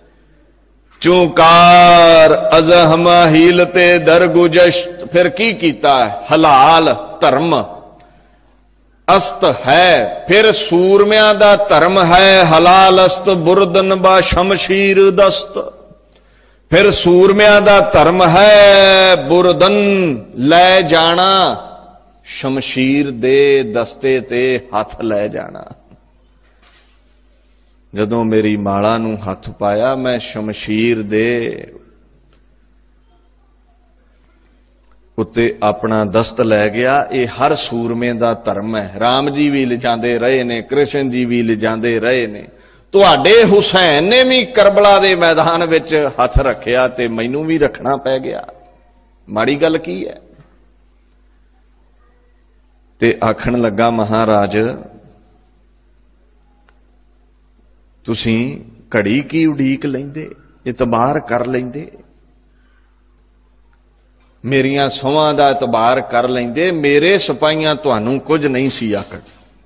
[SPEAKER 1] ਚੂਕਾਰ ਅਜ਼ਹਮਾ ਹੀਲ ਤੇ ਦਰਗੁਜਸ਼ਤ, ਫਿਰ ਕੀ ਕੀਤਾ? ਹਲਾਲ ਧਰਮ ਅਸਤ ਹੈ, ਫਿਰ ਸੂਰਮਿਆਂ ਦਾ ਧਰਮ ਹੈ। ਹਲਾਲ ਅਸਤ ਬੁਰਦਨ ਬਾ ਸ਼ਮਸ਼ੀਰ ਦਸਤ, फिर सूरमिਆਂ ਦਾ ਧਰਮ ਹੈ ਬੁਰਦਨ ਲੈ ਜਾਣਾ, ਸ਼ਮਸ਼ੀਰ ਦੇ ਦਸਤੇ ਤੇ ਹੱਥ ਲੈ ਜਾਣਾ। ਜਦੋਂ ਮੇਰੀ ਮਾਲਾ ਨੂੰ ਹੱਥ ਪਾਇਆ, ਮੈਂ ਸ਼ਮਸ਼ੀਰ ਦੇ ਉੱਤੇ ਆਪਣਾ ਦਸਤ ਲੈ ਗਿਆ। ਇਹ ਹਰ ਸੂਰਮੇ ਦਾ ਧਰਮ ਹੈ। ਰਾਮ ਜੀ ਵੀ ਲਿਜਾਂਦੇ ਰਹੇ ਨੇ, ਕ੍ਰਿਸ਼ਨ ਜੀ ਵੀ ਲਿਜਾਂਦੇ ਰਹੇ ਨੇ। ਤੁਹਾਡੇ ਹੁਸੈਨ ਨੇ ਵੀ ਕਰਬਲਾ ਦੇ ਮੈਦਾਨ ਵਿੱਚ ਹੱਥ ਰੱਖਿਆ ਤੇ ਮੈਨੂੰ ਵੀ ਰੱਖਣਾ ਪੈ ਗਿਆ। ਮਾੜੀ ਗੱਲ ਕੀ ਹੈ? ਤੇ ਆਖਣ ਲੱਗਾ, ਮਹਾਰਾਜ ਤੁਸੀਂ ਘੜੀ ਕੀ ਉਡੀਕ ਲੈਂਦੇ, ਇਤਬਾਰ ਕਰ ਲੈਂਦੇ, ਮੇਰੀਆਂ ਸਹੁੰਆਂ ਦਾ ਇਤਬਾਰ ਕਰ ਲੈਂਦੇ। ਮੇਰੇ ਸਿਪਾਹੀਆਂ ਤੁਹਾਨੂੰ ਕੁਝ ਨਹੀਂ ਸੀ ਆਖਣ।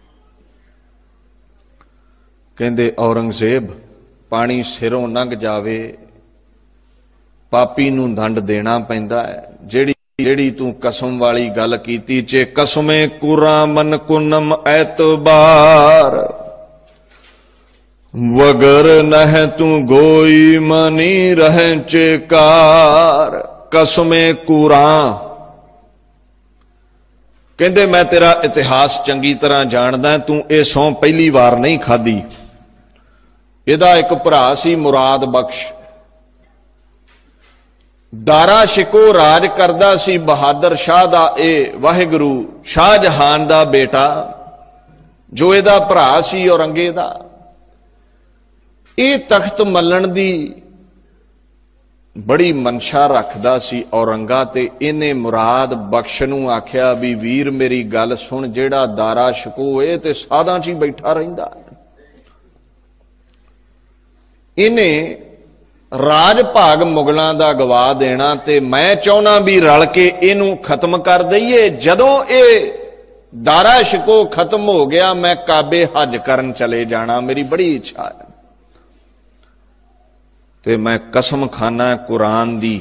[SPEAKER 1] ਕਹਿੰਦੇ ਔਰੰਗਜ਼ੇਬ, ਪਾਣੀ ਸਿਰੋਂ ਲੰਘ ਜਾਵੇ, ਪਾਪੀ ਨੂੰ ਦੰਡ ਦੇਣਾ ਪੈਂਦਾ ਹੈ। ਜਿਹੜੀ ਤੂੰ ਕਸਮ ਵਾਲੀ ਗੱਲ ਕੀਤੀ, ਚੇ ਕਸਮੇ ਕੁਰਾ ਮਨ ਕੁਨਮ ਐਤਬਾਰ, ਵਗਰ ਨਹਿ ਤੂੰ ਗੋਈ ਮਨੀ ਰਹਿ ਚੇਕਾਰ। ਕਸਮੇ ਕੁਰਾ, ਕਹਿੰਦੇ ਮੈਂ ਤੇਰਾ ਇਤਿਹਾਸ ਚੰਗੀ ਤਰ੍ਹਾਂ ਜਾਣਦਾ, ਤੂੰ ਇਹ ਸਹੁੰ ਪਹਿਲੀ ਵਾਰ ਨਹੀਂ ਖਾਧੀ। ਇਹਦਾ ਇੱਕ ਭਰਾ ਸੀ ਮੁਰਾਦ ਬਖਸ਼, ਦਾਰਾ ਸ਼ਿਕੋ ਰਾਜ ਕਰਦਾ ਸੀ ਬਹਾਦਰ ਸ਼ਾਹ ਦਾ ਇਹ ਵਾਹਿਗੁਰੂ ਸ਼ਾਹਜਹਾਨ ਦਾ ਬੇਟਾ, ਜੋ ਇਹਦਾ ਭਰਾ ਸੀ ਔਰੰਗੇ ਦਾ। ਇਹ ਤਖਤ ਮੱਲਣ ਦੀ ਬੜੀ ਮਨਸ਼ਾ ਰੱਖਦਾ ਸੀ ਔਰੰਗਾ, ਤੇ ਇਹਨੇ ਮੁਰਾਦ ਬਖਸ਼ ਨੂੰ ਆਖਿਆ ਵੀ ਵੀਰ ਮੇਰੀ ਗੱਲ ਸੁਣ, ਜਿਹੜਾ ਦਾਰਾ ਸ਼ਿਕੋ ਇਹ ਤੇ ਸਾਧਾਂ 'ਚ ਹੀ ਬੈਠਾ ਰਹਿੰਦਾ, ਇਹਨੇ ਰਾਜ ਭਾਗ ਮੁਗਲਾਂ ਦਾ ਗਵਾ ਦੇਣਾ, ਤੇ ਮੈਂ ਚਾਹੁੰਦਾ ਵੀ ਰਲ ਕੇ ਇਹਨੂੰ ਖਤਮ ਕਰ ਦਈਏ। ਜਦੋਂ ਇਹ ਦਾਰਾ ਸ਼ਿਕੋ ਖਤਮ ਹੋ ਗਿਆ, ਮੈਂ ਕਾਬੇ ਹੱਜ ਕਰਨ ਚਲੇ ਜਾਣਾ, ਮੇਰੀ ਬੜੀ ਇੱਛਾ ਹੈ। ਤੇ ਮੈਂ ਕਸਮ ਖਾਨਾ ਕੁਰਾਨ ਦੀ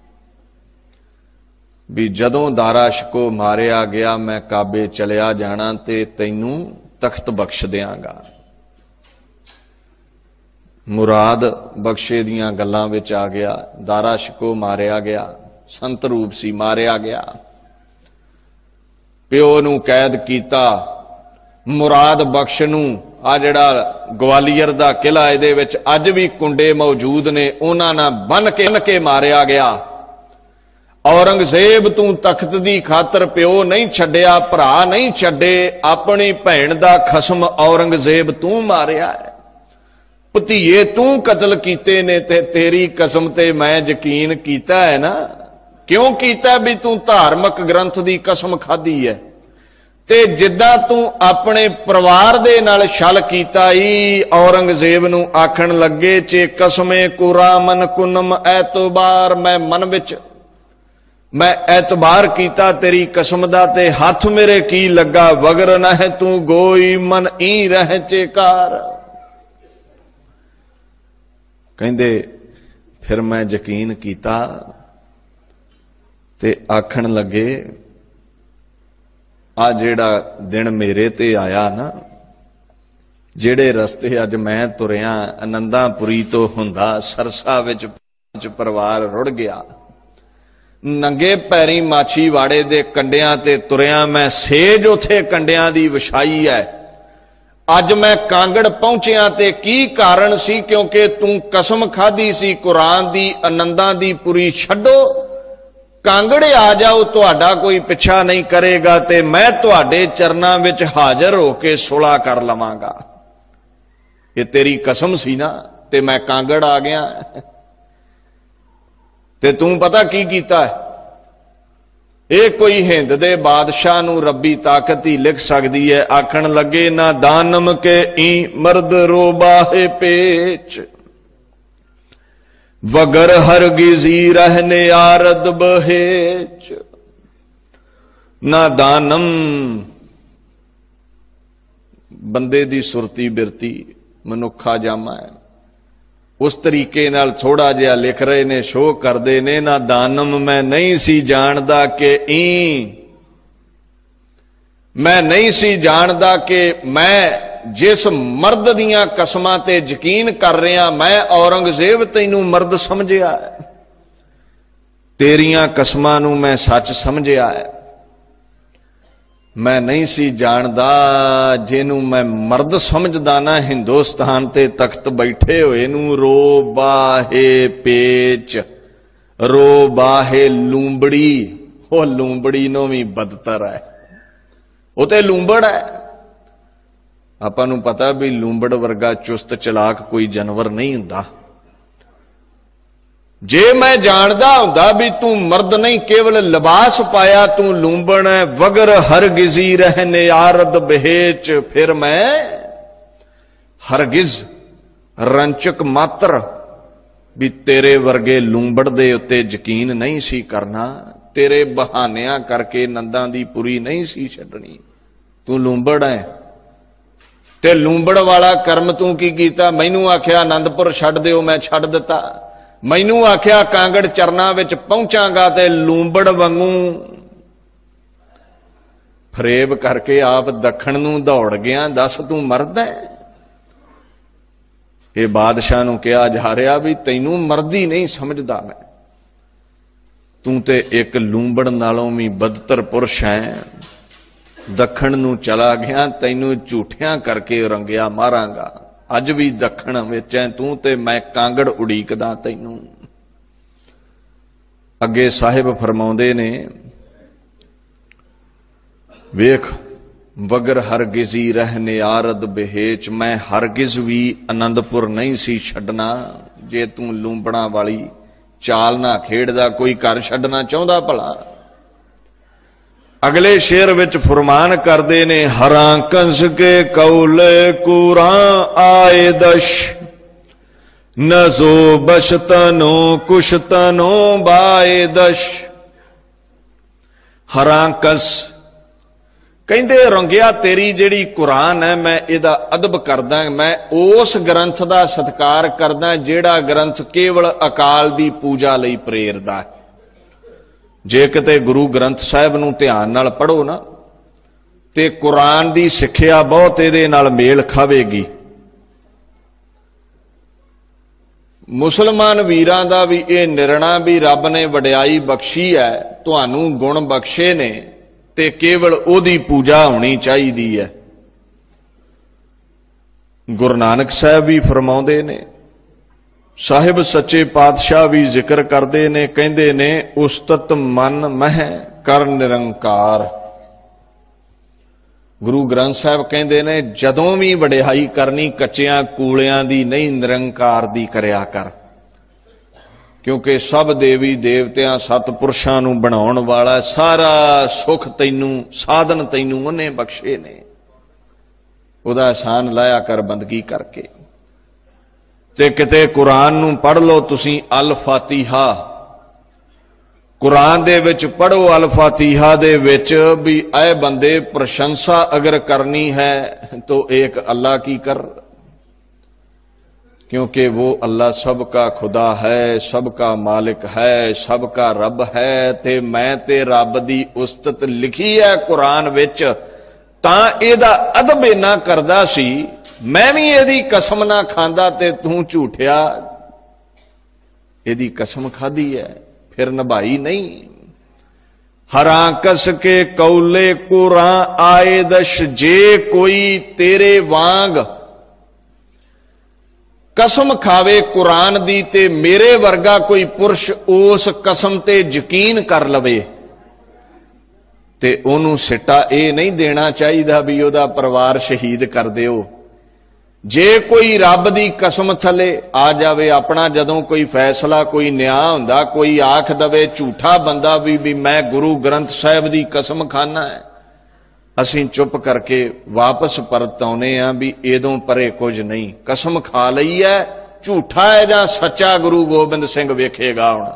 [SPEAKER 1] ਵੀ ਜਦੋਂ ਦਾਰਾ ਸ਼ਿਕੋ ਮਾਰਿਆ ਗਿਆ, ਮੈਂ ਕਾਬੇ ਚਲਿਆ ਜਾਣਾ ਤੇ ਤੈਨੂੰ ਤਖਤ ਬਖਸ਼ ਦਿਆਂਗਾ। ਮੁਰਾਦ ਬਖਸ਼ੇ ਦੀਆਂ ਗੱਲਾਂ ਵਿੱਚ ਆ ਗਿਆ। ਦਾਰਾ ਸ਼ਿਕੋ ਮਾਰਿਆ ਗਿਆ, ਸੰਤ ਰੂਪ ਸੀ, ਮਾਰਿਆ ਗਿਆ। ਪਿਓ ਨੂੰ ਕੈਦ ਕੀਤਾ। ਮੁਰਾਦ ਬਖਸ਼ ਨੂੰ ਆ ਜਿਹੜਾ ਗਵਾਲੀਅਰ ਦਾ ਕਿਲਾ, ਇਹਦੇ ਵਿੱਚ ਅੱਜ ਵੀ ਕੁੰਡੇ ਮੌਜੂਦ ਨੇ, ਉਹਨਾਂ ਨਾਲ ਬੰਨ ਕੇ ਮਾਰਿਆ ਗਿਆ। ਔਰੰਗਜ਼ੇਬ ਤੂੰ ਤਖਤ ਦੀ ਖਾਤਰ ਪਿਓ ਨਹੀਂ ਛੱਡਿਆ, ਭਰਾ ਨਹੀਂ ਛੱਡੇ, ਆਪਣੀ ਭੈਣ ਦਾ ਖਸਮ ਔਰੰਗਜ਼ੇਬ ਤੂੰ ਮਾਰਿਆ ਹੈ। ਭਤੀਏ ਤੂੰ ਕਤਲ ਕੀਤੇ ਨੇ, ਤੇ ਤੇਰੀ ਕਸਮ ਤੇ ਮੈਂ ਯਕੀਨ ਕੀਤਾ ਹੈ ਨਾ। ਕਿਉਂ ਕੀਤਾ? ਵੀ ਤੂੰ ਧਾਰਮਿਕ ਗ੍ਰੰਥ ਦੀ ਕਸਮ ਖਾਧੀ ਹੈ। ਤੇ ਜਿੱਦਾਂ ਤੂੰ ਆਪਣੇ ਪਰਿਵਾਰ ਦੇ ਨਾਲ ਛਲ ਕੀਤਾ ਈ, ਔਰੰਗਜ਼ੇਬ ਨੂੰ ਆਖਣ ਲੱਗੇ, ਚੇ ਕਸਮੇ ਕੁਰਾ ਮਨ ਕੁਨਮ ਐਤਬਾਰ, ਮੈਂ ਮਨ ਵਿੱਚ ਮੈਂ ਐਤਬਾਰ ਕੀਤਾ ਤੇਰੀ ਕਸਮ ਦਾ, ਤੇ ਹੱਥ ਮੇਰੇ ਕੀ ਲੱਗਾ, ਵਗਰ ਨਾ ਹੈ ਤੂੰ ਗੋਈ ਮਨ ਈ ਰਹਿ ਚੇਕਾਰ। ਕਹਿੰਦੇ ਫਿਰ ਮੈਂ ਯਕੀਨ ਕੀਤਾ ਤੇ ਆਖਣ ਲੱਗੇ, ਆ ਜਿਹੜਾ ਦਿਨ ਮੇਰੇ ਤੇ ਆਇਆ ਨਾ, ਜਿਹੜੇ ਰਸਤੇ ਅੱਜ ਮੈਂ ਤੁਰਿਆ, ਆਨੰਦਾਪੁਰੀ ਤੋਂ ਹੁੰਦਾ ਸਰਸਾ ਵਿੱਚ ਪਰਿਵਾਰ ਰੁੜ ਗਿਆ, ਨੰਗੇ ਪੈਰੀ ਮਾਛੀਵਾੜੇ ਦੇ ਕੰਡਿਆਂ ਤੇ ਤੁਰਿਆ ਮੈਂ, ਸੇਜ ਉਥੇ ਕੰਡਿਆਂ ਦੀ ਵਿਛਾਈ ਹੈ। ਅੱਜ ਮੈਂ ਕਾਂਗੜ ਪਹੁੰਚਿਆ ਤੇ ਕੀ ਕਾਰਨ ਸੀ? ਕਿਉਂਕਿ ਤੂੰ ਕਸਮ ਖਾਧੀ ਸੀ ਕੁਰਾਨ ਦੀ, ਆਨੰਦਾਂ ਦੀ ਪੁਰੀ ਛੱਡੋ, ਕਾਂਗੜੇ ਆ ਜਾਓ, ਤੁਹਾਡਾ ਕੋਈ ਪਿੱਛਾ ਨਹੀਂ ਕਰੇਗਾ, ਤੇ ਮੈਂ ਤੁਹਾਡੇ ਚਰਨਾਂ ਵਿੱਚ ਹਾਜ਼ਰ ਹੋ ਕੇ ਸੁਲਾ ਕਰ ਲਵਾਂਗਾ। ਇਹ ਤੇਰੀ ਕਸਮ ਸੀ ਨਾ, ਤੇ ਮੈਂ ਕਾਂਗੜ ਆ ਗਿਆ। ਤੇ ਤੂੰ ਪਤਾ ਕੀ ਕੀਤਾ ਹੈ? ਇਹ ਕੋਈ ਹਿੰਦ ਦੇ ਬਾਦਸ਼ਾਹ ਨੂੰ ਰੱਬੀ ਤਾਕਤ ਹੀ ਲਿਖ ਸਕਦੀ ਹੈ। ਆਖਣ ਲੱਗੇ, ਨਾ ਦਾਨਮ ਕੇ ਈ ਮਰਦ ਰੋਬਾਹੇ ਪੇਚ, ਵਗਰ ਹਰਗਿਜ਼ੀ ਰਹਿਨੇ ਆਰਦ ਬਹੇਚ। ਨਾ ਦਾਨਮ ਬੰਦੇ ਦੀ ਸੁਰਤੀ ਬਿਰਤੀ, ਮਨੁੱਖਾ ਜਾਮਾ ਹੈ, ਉਸ ਤਰੀਕੇ ਨਾਲ ਥੋੜਾ ਜਿਹਾ ਲਿਖ ਰਹੇ ਨੇ, ਸ਼ੋਅ ਕਰਦੇ ਨੇ। ਨਾ ਦਾਨਮ ਮੈਂ ਨਹੀਂ ਸੀ ਜਾਣਦਾ ਕਿ ਮੈਂ ਨਹੀਂ ਸੀ ਜਾਣਦਾ ਕਿ ਮੈਂ ਜਿਸ ਮਰਦ ਦੀਆਂ ਕਸਮਾਂ ਤੇ ਯਕੀਨ ਕਰ ਰਿਹਾ, ਮੈਂ ਔਰੰਗਜ਼ੇਬ ਤੈਨੂੰ ਮਰਦ ਸਮਝਿਆ। तेरियां कसमां नूं मैं सच समझिया है। मैं नहीं सी जानदा जिन्हूं मैं मर्द समझदा ना, हिंदुस्तान ते तख्त बैठे होए नूं रो बाहे पेच, रो बाहे लूंबड़ी। वो लूंबड़ी नूं भी बदतर है, वो ते लूंबड़ है। आपां नूं पता भी लूंबड़ वर्गा चुस्त चलाक कोई जानवर नहीं हुंदा। जे मैं जानदा हुंदा भी तू मर्द नहीं, केवल लिबास पाया तू लूंबण है, वगर हरगिजी रहने आरद बहेच, फिर मैं हरगिज रंचक मात्र भी तेरे वर्गे लूंबड़ दे उत्ते यकीन नहीं सी करना। तेरे बहानियां करके नंदा दी पुरी नहीं सी छड्डनी। तू लूंबड़ है ते लूंबड़ वाला कर्म तू की कीता। मैनू आख्या आनंदपुर छड्ड दिओ, मैं छड्ड दिता। मैनू आख्या कांगड़ चरना विच पहुंचांगा ते लूंबड़ वांगू फरेब करके आप दखण नूं दौड़ गया। दस तू मर्द है? ये बादशाह नूं कहा जा रहा भी तैनू मर्दी नहीं समझदा मैं, तू ते एक लूंबड़ नालों भी बदतर पुरुष है। दखण नूं चला गया, तैनू झूठियां करके रंगिया मारांगा। अज भी दखण विच है तू ते मैं कांगड़ उड़ीकदा तैनू। अगे साहिब फरमाउंदे ने, वेख वगर हरगिजी रहने आरद बहेच, मैं हरगिज भी आनंदपुर नहीं सी छड्डना जे तू लूंबड़ा वाली चाल ना खेड़दा। कोई घर छड्डना चाहुंदा भला? अगले शेर विच फरमान करदे ने, हरां कंस के कौले कुरां आए दश, नजो बशतनो कुशतनो बाए दश। हरां कस कहंदे रंगिया तेरी जिहड़ी कुरान है मैं इहदा अदब करदा, मैं उस ग्रंथ दा सत्कार करदा जिहड़ा ग्रंथ केवल अकाल दी पूजा लई प्रेरदा है। जे किते गुरु ग्रंथ साहिब नूं ध्यान नाल पढ़ो ना ते कुरान दी सिक्ख्या बहुत इहदे नाल मेल खावेगी। मुसलमान वीरां दा भी यह निर्णा भी रब ने वडियाई बख्शी है, तुहानूं गुण बख्शे ने ते केवल ओदी पूजा होनी चाहिदी है। गुरु नानक साहब भी फरमाउंदे ने, साहिब सच्चे पातशाह भी जिक्र करते ने, कहते ने उस्तत मन मह कर निरंकार। गुरु ग्रंथ साहब कहते ने जदों भी वडियाई करनी कच्चियां कूलियां दी नहीं, निरंकार दी करया कर। क्योंकि सब देवी देवतियां सतपुरुषां नूं बनाउण वाला सारा सुख तैनूं साधन तैनूं उन्हें बख्शे ने, उहदा एहसान लाया कर बंदगी करके। ते किते कुरान नूं पढ़ लो तुसीं अल फातिहा, कुरान दे विच पढ़ो अल फातिहा दे विच भी ऐ बंदे प्रशंसा अगर करनी है तो एक अल्लाह की कर, क्योंकि वो अल्लाह सबका खुदा है, सबका मालिक है, सबका रब है। ते मैं ते रब दी उस्तत लिखी है कुरान विच, तां इहदा अदब इना करदा सी। मैं भी एदी कसम ना खांदा ते तू झूठिया एदी कसम खादी है फिर निभाई नहीं। हरां कस के कौले कुरां आए दश, जे कोई तेरे वांग कसम खावे कुरान दी ते मेरे वर्गा कोई पुरुष उस कसम ते यकीन कर लवे ते ओनू सिट्टा यह नहीं देना चाहिए भी ओदा परिवार शहीद कर दिओ। जे कोई रब दी कसम थले आ जावे अपना, जदों कोई फैसला कोई न्याय हुंदा कोई आख दवे झूठा बंदा भी मैं गुरु ग्रंथ साहिब दी कसम खाना है, असीं चुप करके वापस परत आउणे आ भी एदों परे कुछ नहीं, कसम खा लई है, झूठा है जां सच्चा गुरु गोबिंद सिंह वेखेगा हुण।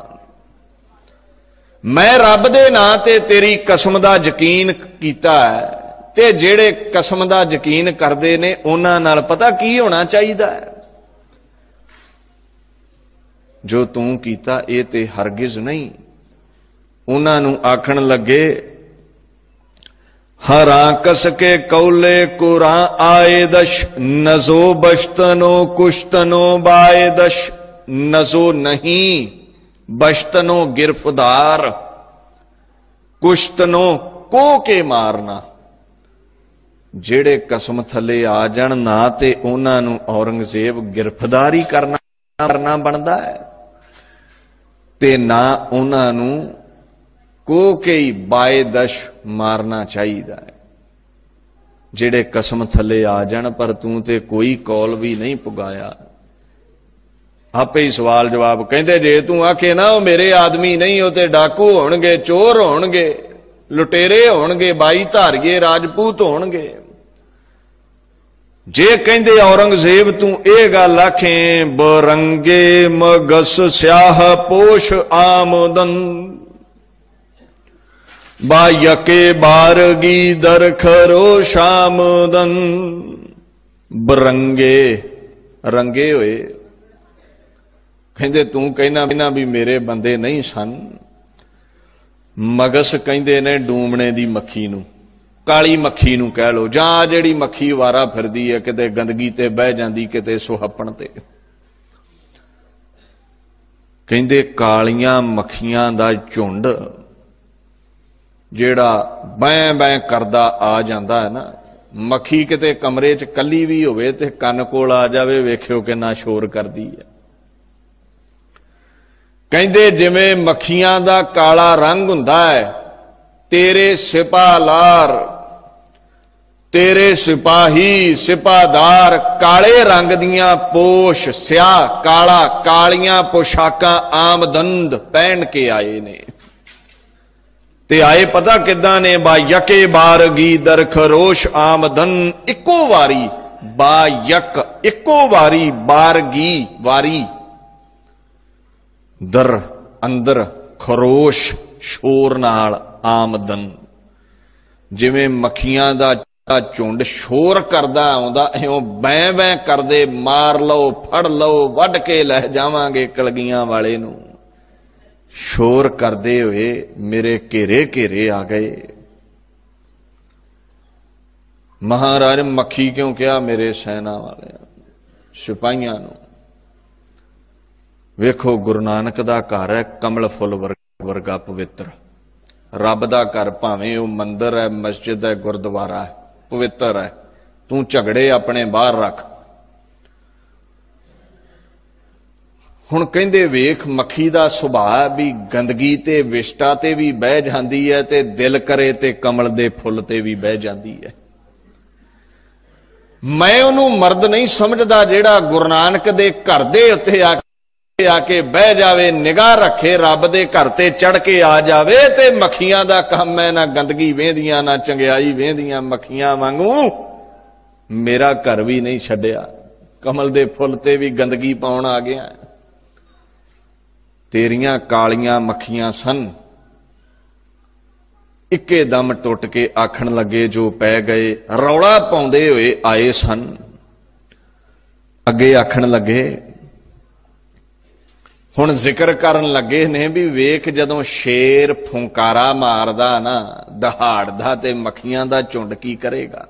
[SPEAKER 1] मैं रब दे नां ते तेरी कसम दा यकीन कीता है, ते जेड़े कसम दा यकीन करदे ने उन्हां नाल पता की होना चाहिए, जो तू कीता ये ते हरगिज नहीं। उन्हां नूं आखण लगे हरां कस के कौले कुरां आए दश, नजो बश्तनो कुश्तनो बाए दश। नजो नहीं बशतनों गिरफ्तार, कुश्तनों को के मारना। जेड़े कसम थले आ जाण ना ते उन्हां नूं औरंगजेब गिरफ्तारी करना बनदा है ते ना उन्हां नूं को के ही बाएदश मारना चाहिदा है। जेड़े कसम थले आ जाण पर तूं ते कोई कौल भी नहीं पुगाया। आपे ही सवाल जवाब कहंदे जे तू आखे ना मेरे आदमी नहीं हो ते डाकू होणगे, चोर होणगे, लुटेरे होणगे, बाई धारीए राजपूत होणगे। जे कहंदे औरंगजेब तू ये गल आखें बरंगे मगस स्याह पोश आमदन, बायके बारगी दर खरो शामदन। बरंगे रंगे होए, कहंदे तू कहना भी मेरे बंदे नहीं सन। मगस कहंदे ने डूमणे दी मक्खी नूं, काली मक्खी नूं कह लो, जां जिहड़ी मक्खी वारा फिरदी है किते गंदगी ते बह जांदी किते सुहप्पण ते। कहंदे कालियां मक्खियां दा झुंड जिहड़ा बैं बैं करदा आ जांदा है ना। मक्खी किते कमरे च कल्ली भी होवे ते कंन कोल आ जावे, वेखिओ किन्ना शोर करदी है। कहंदे जिवें मक्खियां दा काला रंग हुंदा है, तेरे सिपालार, तेरे सिपाही सिपादार काले रंग दियां पोश स्याह काला कालियां पोशाकां आमदंद पहन के आए ने। ते आए पता किदां ने? बा यके बारगी दर खरोश आमदन, इको वारी बा यक इको वारी, बारगी वारी, दर अंदर, खरोश शोर नाल, आमदन जिवें मक्खियां दा झुंड शोर करदा आउंदा, इउं बैं बैं करदे मार लो फड़ लो वढ के लै जावांगे कलगियां वाले नूं। शोर करदे होए मेरे घेरे घेरे आ गए। महाराज मक्खी क्यों कहा? मेरे सेना वाले सिपाहियां नूं। वेखो गुरु नानक दा घर है कमल फुल वर्गा पवित्र। रब दा घर भावें वो मंदिर है, मस्जिद है, गुरुद्वारा है, पवित्र है। तू झगड़े अपने बाहर रख। हुण कहंदे वेख मक्खी दा सुभाअ भी गंदगी ते विष्टा ते भी बह जांदी है ते दिल करे ते कमल दे फुल ते भी बह जांदी है। मैं उहनूं मर्द नहीं समझदा जिहड़ा गुरु नानक दे घर दे उत्ते आके बह जावे, निगाह रखे, रब दे घर ते चढ़ के आ जावे। ते मक्खियां दा काम है, ना गंदगी वेंदियां ना चंगियाई वेंदियां, मक्खियां वांगू मेरा घर भी नहीं छड्डिया, कमल दे फुल ते भी गंदगी पाउण आ गया। तेरियां कालियां मक्खियां सन। इक्के दम टुट के आखण लगे जो पै गए, रौला पाउंदे होए आए सन। अगे आखण लगे, हुण जिक्र करन लगे ने भी वेख जदों शेर फुंकारा मारदा ना दहाड़दा ते मक्खियां दा झुंड की करेगा।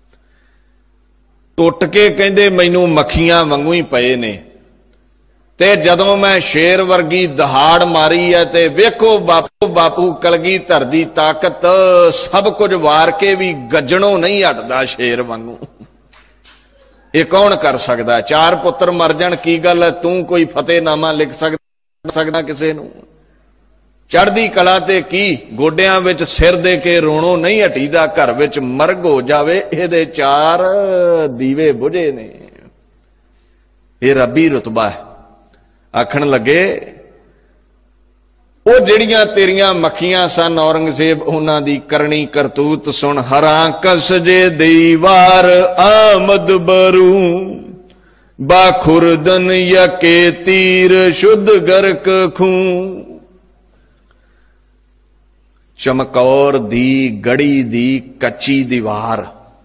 [SPEAKER 1] टुट के कहंदे मैनू मक्खियां वांगू ही पए ने। ते जदों मैं शेर वर्गी दहाड़ मारी है ते वेखो बापू बापू कलगीधर दी ताकत, सब कुछ वार के भी गजणों नहीं हटदा शेर वांगू। ये कौन कर सकदा? चार पुत्र मर जाण की गल है, तू कोई फतेहनामा लिख सकदा किसे नूं? चढ़दी कला ते की गोडियां विच सिर दे के रोणों नहीं हटीदा, घर विच मरग हो जावे इहदे चार दीवे बुझे ने। ये रब्बी रुतबा है। आखण लगे ਉਹ ਜਿਹੜੀਆਂ ਤੇਰੀਆਂ ਮੱਖੀਆਂ ਸਨ औरंगजेब ਉਹਨਾਂ ਦੀ ਕਰਨੀ ਕਰਤੂਤ ਸੁਣ। ਹਰਾਂ ਕਸ ਜੇ ਦੀਵਾਰ ਆਮਦ ਬਰੂ ਬਾਖੁਰਦਨ ਯਕੇ ਤੀਰ ਸ਼ੁੱਧ ਗਰਕ ਖੂ। ਚਮਕੌਰ ਦੀ ਗੜੀ ਦੀ ਕੱਚੀ ਦੀਵਾਰ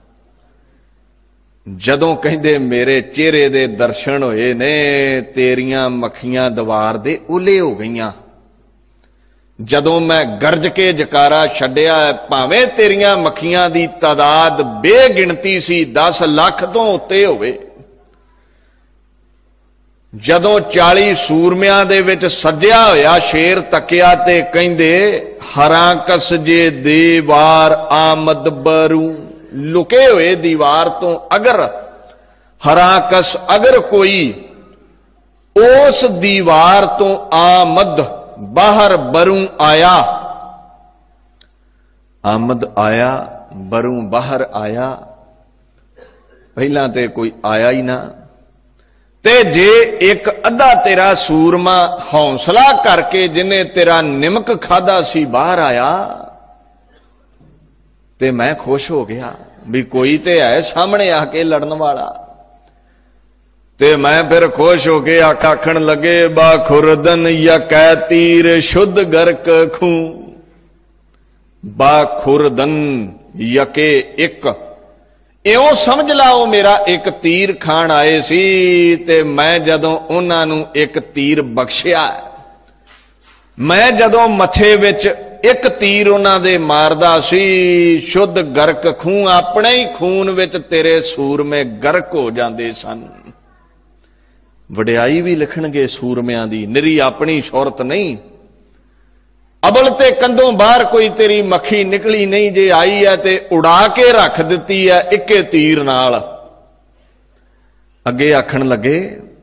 [SPEAKER 1] ਜਦੋਂ ਕਹਿੰਦੇ ਮੇਰੇ ਚਿਹਰੇ ਦੇ ਦਰਸ਼ਨ ਹੋਏ ਨੇ, ਤੇਰੀਆਂ ਮੱਖੀਆਂ ਦੀਵਾਰ ਦੇ ਉਲੇ ਹੋ ਗਈਆਂ। ਜਦੋਂ ਮੈਂ ਗਰਜ ਕੇ ਜਕਾਰਾ ਛੱਡਿਆ, ਭਾਵੇਂ ਤੇਰੀਆਂ ਮੱਖੀਆਂ ਦੀ ਤਾਦਾਦ ਬੇਗਿਣਤੀ ਸੀ, 10 ਲੱਖ ਤੋਂ ਉੱਤੇ ਹੋਵੇ, ਜਦੋਂ 40 ਸੂਰਮਿਆਂ ਦੇ ਵਿੱਚ ਸੱਜਿਆ ਹੋਇਆ ਸ਼ੇਰ ਤੱਕਿਆ ਤੇ ਕਹਿੰਦੇ ਹਰਾਂ ਕਸ ਜੇ ਦੀਵਾਰ ਆਮਦ ਬਰੂ, ਲੁਕੇ ਹੋਏ ਦੀਵਾਰ ਤੋਂ ਅਗਰ ਹਰਾਂ ਕਸ ਅਗਰ ਕੋਈ ਉਸ ਦੀਵਾਰ ਤੋਂ ਆਮਦ ਬਾਹਰ ਬਰੂ ਆਇਆ, ਆਮਦ ਆਇਆ ਬਰੂ ਬਾਹਰ ਆਇਆ, ਪਹਿਲਾਂ ਤੇ ਕੋਈ ਆਇਆ ਹੀ ਨਾ। ਤੇ ਜੇ ਇੱਕ ਅੱਧਾ ਤੇਰਾ ਸੂਰਮਾ ਹੌਸਲਾ ਕਰਕੇ ਜਿਹਨੇ ਤੇਰਾ ਨਿਮਕ ਖਾਦਾ ਸੀ ਬਾਹਰ ਆਇਆ ਤੇ ਮੈਂ ਖੁਸ਼ ਹੋ ਗਿਆ ਵੀ ਕੋਈ ਤੇ ਹੈ ਸਾਹਮਣੇ ਆ ਕੇ ਲੜਨ ਵਾਲਾ। ਤੇ ਮੈਂ ਫਿਰ ਖੁਸ਼ ਹੋ ਕੇ ਆਖਣ ਲੱਗੇ ਬਾ ਖੁਰਦਨ ਯਕੈ ਤੀਰ ਸ਼ੁੱਧ ਗਰਕ ਖੂ, ਬਾ ਖੁਰਦਨ ਯਕੇ ਇੱਕ, ਇਉਂ ਸਮਝ ਲਾ ਉਹ ਮੇਰਾ ਇੱਕ ਤੀਰ ਖਾਣ ਆਏ ਸੀ ਤੇ ਮੈਂ ਜਦੋਂ ਉਹਨਾਂ ਨੂੰ ਇੱਕ ਤੀਰ ਬਖਸ਼ਿਆ, ਮੈਂ ਜਦੋਂ ਮੱਥੇ ਵਿੱਚ ਇੱਕ ਤੀਰ ਉਹਨਾਂ ਦੇ ਮਾਰਦਾ ਸੀ, ਸ਼ੁੱਧ ਗਰਕ ਖੂਨ, ਆਪਣੇ ਹੀ ਖੂਨ ਵਿੱਚ ਤੇਰੇ ਸੂਰਮੇ ਗਰਕ ਹੋ ਜਾਂਦੇ ਸਨ। ਵਡਿਆਈ ਵੀ ਲਿਖਣਗੇ ਸੂਰਮਿਆਂ ਦੀ, ਨਿਰੀ ਆਪਣੀ ਸ਼ੌਹਰਤ ਨਹੀਂ। ਅਬਲ ਤੇ ਕੰਧੋਂ ਬਾਹਰ ਕੋਈ ਤੇਰੀ ਮੱਖੀ ਨਿਕਲੀ ਨਹੀਂ, ਜੇ ਆਈ ਹੈ ਤੇ ਉਡਾ ਕੇ ਰੱਖ ਦਿੱਤੀ ਹੈ ਇੱਕੇ ਤੀਰ ਨਾਲ। ਅੱਗੇ ਆਖਣ ਲੱਗੇ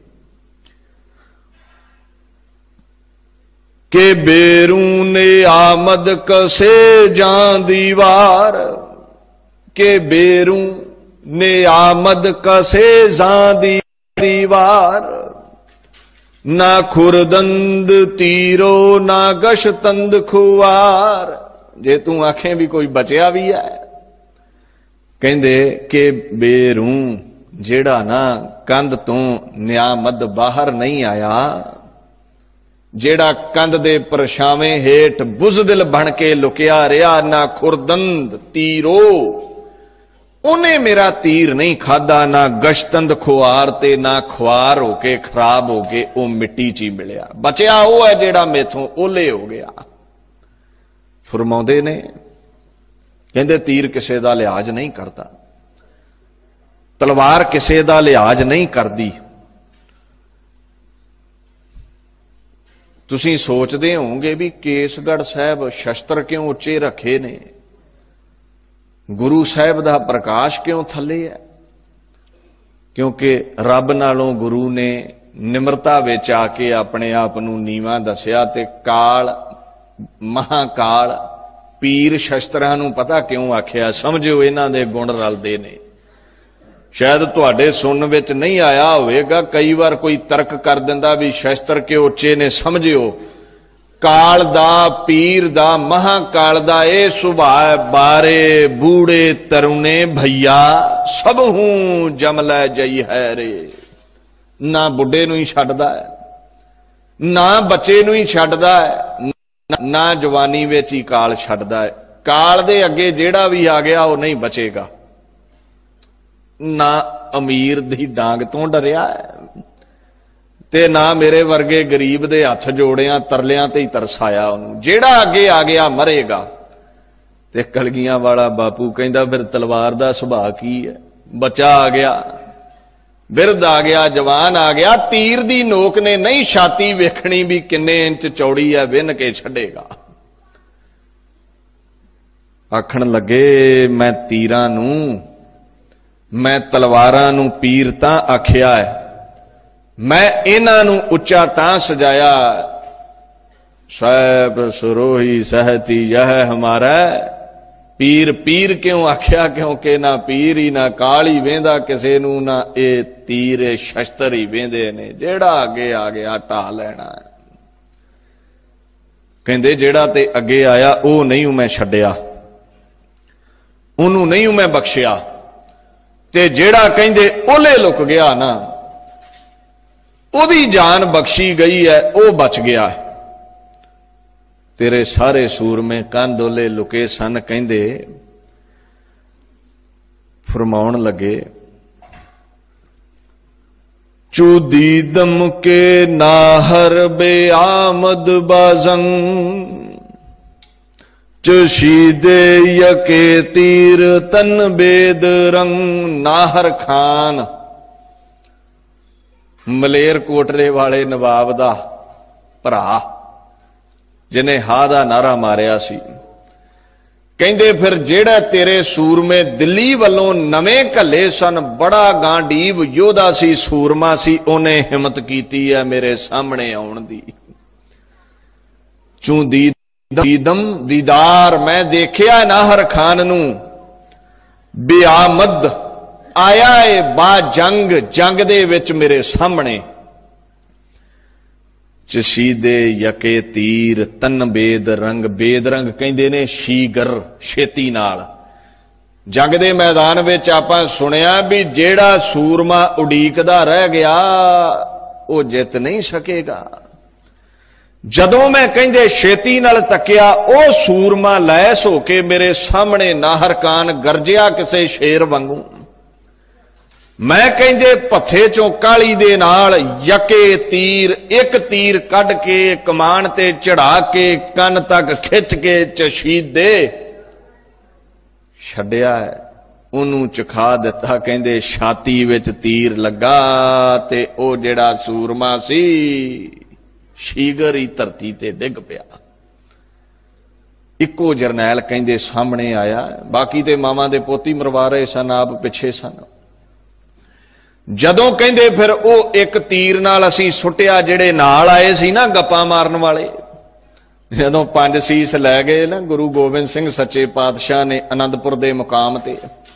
[SPEAKER 1] ਕਿ ਬੇਰੂ ਨੇ ਆਮਦ ਕਸੇ ਜਾਂ ਦੀਵਾਰ, ਕਿ ਬੇਰੂ ਨੇ ਆਮਦ ਕਸੇ ਜਾਂ ਦੀਵਾਰ, ਨਾ ਖੁਰਦੰਦ ਤੀਰੋ ਨਾ ਗਸ਼ਤੰਦ ਖੁਆਰ। ਜੇ ਤੂੰ ਆਖੇ ਵੀ ਕੋਈ ਬਚਿਆ ਵੀ ਹੈ, ਕਹਿੰਦੇ ਕਿ ਬੇਰੂ ਜਿਹੜਾ ਨਾ ਕੰਧ ਤੋਂ ਨਿਆਮਦ ਬਾਹਰ ਨਹੀਂ ਆਇਆ, ਜਿਹੜਾ ਕੰਧ ਦੇ ਪਰਛਾਵੇਂ ਹੇਠ ਬੁਜ਼ਦਿਲ ਬਣ ਕੇ ਲੁਕਿਆ ਰਿਹਾ, ਨਾ ਖੁਰਦੰਦ ਤੀਰੋ, ਉਹਨੇ ਮੇਰਾ ਤੀਰ ਨਹੀਂ ਖਾਦਾ, ਨਾ ਗਸ਼ਤੰਦ ਖੁਆਰ ਤੇ ਨਾ ਖੁਆਰ ਹੋ ਕੇ ਖਰਾਬ ਹੋ ਕੇ ਉਹ ਮਿੱਟੀ 'ਚ ਹੀ ਮਿਲਿਆ। ਬਚਿਆ ਉਹ ਹੈ ਜਿਹੜਾ ਮੇਥੋਂ ਓਲੇ ਹੋ ਗਿਆ। ਫਰਮਾਉਂਦੇ ਨੇ ਕਹਿੰਦੇ ਤੀਰ ਕਿਸੇ ਦਾ ਲਿਹਾਜ਼ ਨਹੀਂ ਕਰਦਾ, ਤਲਵਾਰ ਕਿਸੇ ਦਾ ਲਿਹਾਜ਼ ਨਹੀਂ ਕਰਦੀ। ਤੁਸੀਂ ਸੋਚਦੇ ਹੋਵੋਗੇ ਵੀ ਕੇਸਗੜ੍ਹ ਸਾਹਿਬ ਸ਼ਸਤਰ ਕਿਉਂ ਉੱਚੇ ਰੱਖੇ ਨੇ, ਗੁਰੂ ਸਾਹਿਬ ਦਾ ਪ੍ਰਕਾਸ਼ ਕਿਉਂ ਥੱਲੇ ਹੈ? ਕਿਉਂਕਿ ਰੱਬ ਨਾਲੋਂ ਗੁਰੂ ਨੇ ਨਿਮਰਤਾ ਵਿੱਚ ਆ ਕੇ ਆਪਣੇ ਆਪ ਨੂੰ ਨੀਵਾਂ ਦੱਸਿਆ। ਤੇ ਕਾਲ, ਮਹਾਕਾਲ, ਪੀਰ ਸ਼ਸਤਰਾਂ ਨੂੰ ਪਤਾ ਕਿਉਂ ਆਖਿਆ? ਸਮਝਿਓ ਇਹਨਾਂ ਦੇ ਗੁਣ ਰਲਦੇ ਨੇ। ਸ਼ਾਇਦ ਤੁਹਾਡੇ ਸੁਣਨ ਵਿੱਚ ਨਹੀਂ ਆਇਆ ਹੋਵੇਗਾ, ਕਈ ਵਾਰ ਕੋਈ ਤਰਕ ਕਰ ਦਿੰਦਾ ਵੀ ਸ਼ਸਤਰ ਕਿਉਂ ਉੱਚੇ ਨੇ। ਸਮਝਿਓ ਕਾਲ ਦਾ, ਪੀਰ ਦਾ, ਮਹਾਕਾਲ ਦਾ ਇਹ ਸੁਭਾਅ, ਬਾਰੇ ਬੂੜੇ ਤਰੁਣੇ ਭਈਆ ਸਭ ਹੂੰ ਜਮ ਲੈ ਜਈ ਹੈ ਰੇ। ਨਾ ਬੁੱਢੇ ਨੂੰ ਹੀ ਛੱਡਦਾ ਹੈ, ਨਾ ਬੱਚੇ ਨੂੰ ਹੀ ਛੱਡਦਾ ਹੈ, ਨਾ ਜਵਾਨੀ ਵਿੱਚ ਹੀ ਕਾਲ ਛੱਡਦਾ ਹੈ। ਕਾਲ ਦੇ ਅੱਗੇ ਜਿਹੜਾ ਵੀ ਆ ਗਿਆ ਉਹ ਨਹੀਂ ਬਚੇਗਾ। ਨਾ ਅਮੀਰ ਦੀ ਡਾਂਗ ਤੋਂ ਡਰਿਆ ਹੈ ਤੇ ਨਾ ਮੇਰੇ ਵਰਗੇ ਗਰੀਬ ਦੇ ਹੱਥ ਜੋੜਿਆਂ ਤਰਲਿਆਂ ਤੇ ਹੀ ਤਰਸਾਇਆ ਉਹਨੂੰ। ਜਿਹੜਾ ਅੱਗੇ ਆ ਗਿਆ ਮਰੇਗਾ। ਤੇ ਕਲਗੀਆਂ ਵਾਲਾ ਬਾਪੂ ਕਹਿੰਦਾ ਫਿਰ ਤਲਵਾਰ ਦਾ ਸੁਭਾਅ ਕੀ ਹੈ? ਬੱਚਾ ਆ ਗਿਆ, ਬਿਰਧ ਆ ਗਿਆ, ਜਵਾਨ ਆ ਗਿਆ, ਤੀਰ ਦੀ ਨੋਕ ਨੇ ਨਹੀਂ ਛਾਤੀ ਵੇਖਣੀ ਵੀ ਕਿੰਨੇ ਇੰਚ ਚੌੜੀ ਹੈ, ਵਿੰਨ ਕੇ ਛੱਡੇਗਾ। ਆਖਣ ਲੱਗੇ ਮੈਂ ਤੀਰਾਂ ਨੂੰ, ਮੈਂ ਤਲਵਾਰਾਂ ਨੂੰ ਪੀਰ ਤਾਂ ਆਖਿਆ ਹੈ, ਮੈਂ ਇਹਨਾਂ ਨੂੰ ਉੱਚਾ ਤਾਂ ਸਜਾਇਆ। ਸਾਹਿਬ ਸੁਰੋਹੀ ਸਹਤੀ ਯਹ ਹਮਾਰਾ, ਪੀਰ ਪੀਰ ਕਿਉਂ ਆਖਿਆ? ਕਿਉਂਕਿ ਨਾ ਪੀਰ ਹੀ ਨਾ ਕਾਲ ਹੀ ਵੇਂਦਾ ਕਿਸੇ ਨੂੰ, ਨਾ ਇਹ ਤੀਰ ਸ਼ਸਤਰ ਹੀ ਵੇਂਦੇ ਨੇ। ਜਿਹੜਾ ਅੱਗੇ ਆ ਗਿਆ ਢਾ ਲੈਣਾ ਹੈ। ਕਹਿੰਦੇ ਜਿਹੜਾ ਤੇ ਅੱਗੇ ਆਇਆ ਉਹ ਨਹੀਂ ਮੈਂ ਛੱਡਿਆ, ਉਹਨੂੰ ਨਹੀਂ ਮੈਂ ਬਖਸ਼ਿਆ। ਤੇ ਜਿਹੜਾ ਕਹਿੰਦੇ ਓਲੇ ਲੁਕ ਗਿਆ ਨਾ, ਉਹਦੀ ਜਾਨ ਬਖਸ਼ੀ ਗਈ ਹੈ, ਉਹ ਬਚ ਗਿਆ ਹੈ। ਤੇਰੇ ਸਾਰੇ ਸੂਰਮੇ ਕੰਧ ਓਲੇ ਲੁਕੇ ਸਨ। ਕਹਿੰਦੇ ਫਰਮਾਉਣ ਲੱਗੇ ਚੂਦੀ ਦਮ ਕੇ ਨਾਹਰ ਬੇਆਮਦ ਬਾਜ਼ੰ, ਚਸ਼ੀਦੇ ਯਕੇ ਤੀਰ ਤਨ ਬੇਦ ਰੰਗ। ਨਾਹਰ ਖਾਨ ਮਲੇਰਕੋਟਲੇ ਵਾਲੇ ਨਵਾਬ ਦਾ ਭਰਾ ਜਿਹਨੇ ਹਾਂ ਦਾ ਨਾਰਾ ਮਾਰਿਆ ਸੀ। ਕਹਿੰਦੇ ਫਿਰ ਜਿਹੜਾ ਤੇਰੇ ਸੂਰਮੇ ਦਿੱਲੀ ਵੱਲੋਂ ਨਵੇਂ ਘੱਲੇ ਸਨ, ਬੜਾ ਗਾਂਡੀਵ ਯੋਧਾ ਸੀ, ਸੂਰਮਾ ਸੀ, ਉਹਨੇ ਹਿੰਮਤ ਕੀਤੀ ਹੈ ਮੇਰੇ ਸਾਹਮਣੇ ਆਉਣ ਦੀ। ਚੂੰ ਦੀਦਾਰ ਮੈਂ ਦੇਖਿਆ ਨਾਹਰ ਖਾਨ ਨੂੰ, ਬਿਆਮਦ ਆਇਆ ਏ ਬਾ ਜੰਗ, ਜੰਗ ਦੇ ਵਿੱਚ ਮੇਰੇ ਸਾਹਮਣੇ। ਚਸ਼ੀਦੇ ਯਕੇ ਤੀਰ ਤਨ ਬੇਦ ਰੰਗ, ਬੇਦ ਰੰਗ ਕਹਿੰਦੇ ਨੇ ਸ਼ੀਗਰ, ਛੇਤੀ ਨਾਲ। ਜੰਗ ਦੇ ਮੈਦਾਨ ਵਿੱਚ ਆਪਾਂ ਸੁਣਿਆ ਵੀ ਜਿਹੜਾ ਸੂਰਮਾ ਉਡੀਕਦਾ ਰਹਿ ਗਿਆ ਉਹ ਜਿੱਤ ਨਹੀਂ ਸਕੇਗਾ। ਜਦੋਂ ਮੈਂ ਕਹਿੰਦੇ ਛੇਤੀ ਨਾਲ ਤੱਕਿਆ, ਉਹ ਸੂਰਮਾ ਲੈਸ ਹੋ ਕੇ ਮੇਰੇ ਸਾਹਮਣੇ ਨਾਹਰ ਖਾਨ ਗਰਜਿਆ ਕਿਸੇ ਸ਼ੇਰ ਵਾਂਗੂ। ਮੈਂ ਕਹਿੰਦੇ ਭੱਥੇ ਚੋਂ ਕਾਲੀ ਦੇ ਨਾਲ ਯਕੇ ਤੀਰ, ਇੱਕ ਤੀਰ ਕੱਢ ਕੇ ਕਮਾਨ ਤੇ ਚੜਾ ਕੇ ਕੰਨ ਤੱਕ ਖਿੱਚ ਕੇ ਚਸ਼ੀਦੇ ਛੱਡਿਆ, ਉਹਨੂੰ ਚਖਾ ਦਿੱਤਾ। ਕਹਿੰਦੇ ਛਾਤੀ ਵਿੱਚ ਤੀਰ ਲੱਗਾ ਤੇ ਉਹ ਜਿਹੜਾ ਸੂਰਮਾ ਸੀ ਸ਼ੀਗਰ ਹੀ ਧਰਤੀ ਤੇ ਡਿੱਗ ਪਿਆ। ਇੱਕੋ ਜਰਨੈਲ ਕਹਿੰਦੇ ਸਾਹਮਣੇ ਆਇਆ, ਬਾਕੀ ਤੇ ਮਾਵਾਂ ਦੇ ਪੋਤੀ ਮਰਵਾ ਰਹੇ ਸਨ, ਆਪ ਪਿੱਛੇ ਸਨ। ਜਦੋਂ ਕਹਿੰਦੇ ਫਿਰ ਉਹ ਇੱਕ ਤੀਰ ਨਾਲ ਅਸੀਂ ਸੁੱਟਿਆ, ਜਿਹੜੇ ਨਾਲ ਆਏ ਸੀ ਨਾ ਗੱਪਾਂ ਮਾਰਨ ਵਾਲੇ, ਜਦੋਂ 5 ਸੀਸ ਲੈ ਗਏ ਨਾ ਗੁਰੂ ਗੋਬਿੰਦ ਸਿੰਘ ਸੱਚੇ ਪਾਤਸ਼ਾਹ ਨੇ ਅਨੰਦਪੁਰ ਦੇ ਮੁਕਾਮ ਤੇ,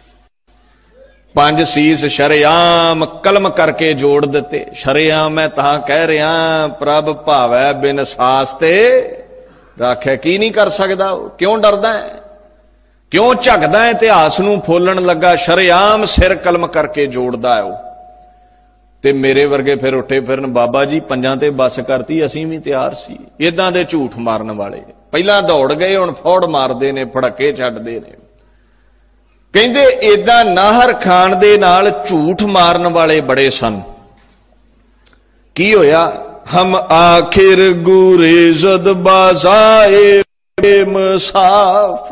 [SPEAKER 1] 5 ਸੀਸ ਸ਼ਰੇਆਮ ਕਲਮ ਕਰਕੇ ਜੋੜ ਦਿੱਤੇ। ਸ਼ਰੇਆਮ ਮੈਂ ਤਾਂ ਕਹਿ ਰਿਹਾ, ਪ੍ਰਭ ਭਾਵੈ ਬਿਨ ਸਾਸ ਤੇ ਰਾਖਿਆ। ਕੀ ਨਹੀਂ ਕਰ ਸਕਦਾ ਉਹ? ਕਿਉਂ ਡਰਦਾ ਹੈ, ਕਿਉਂ ਝੱਕਦਾ ਹੈ? ਇਤਿਹਾਸ ਨੂੰ ਫੋਲਣ ਲੱਗਾ, ਸ਼ਰੇਆਮ ਸਿਰ ਕਲਮ ਕਰਕੇ ਜੋੜਦਾ ਹੈ ਉਹ। ਤੇ ਮੇਰੇ ਵਰਗੇ ਫਿਰ ਉੱਠੇ ਫਿਰਨ, ਬਾਬਾ ਜੀ 5 ਤੇ ਬੱਸ ਕਰਤੀ, ਅਸੀਂ ਵੀ ਤਿਆਰ ਸੀ। ਇਦਾਂ ਦੇ ਝੂਠ ਮਾਰਨ ਵਾਲੇ ਪਹਿਲਾਂ ਦੌੜ ਗਏ, ਹੁਣ ਫੌੜ ਮਾਰਦੇ ਨੇ, ਫੜਕੇ ਛੱਡਦੇ ਨੇ। ਕਹਿੰਦੇ ਏਦਾਂ ਨਾਹਰ ਖਾਨ ਦੇ ਨਾਲ ਝੂਠ ਮਾਰਨ ਵਾਲੇ ਬੜੇ ਸਨ। ਕੀ ਹੋਇਆ? ਹਮ ਆਖਿਰ ਗੁਰੇਜ਼ਦ ਬਾਜ਼ਾਏ ਬੇਮਸਾਫ,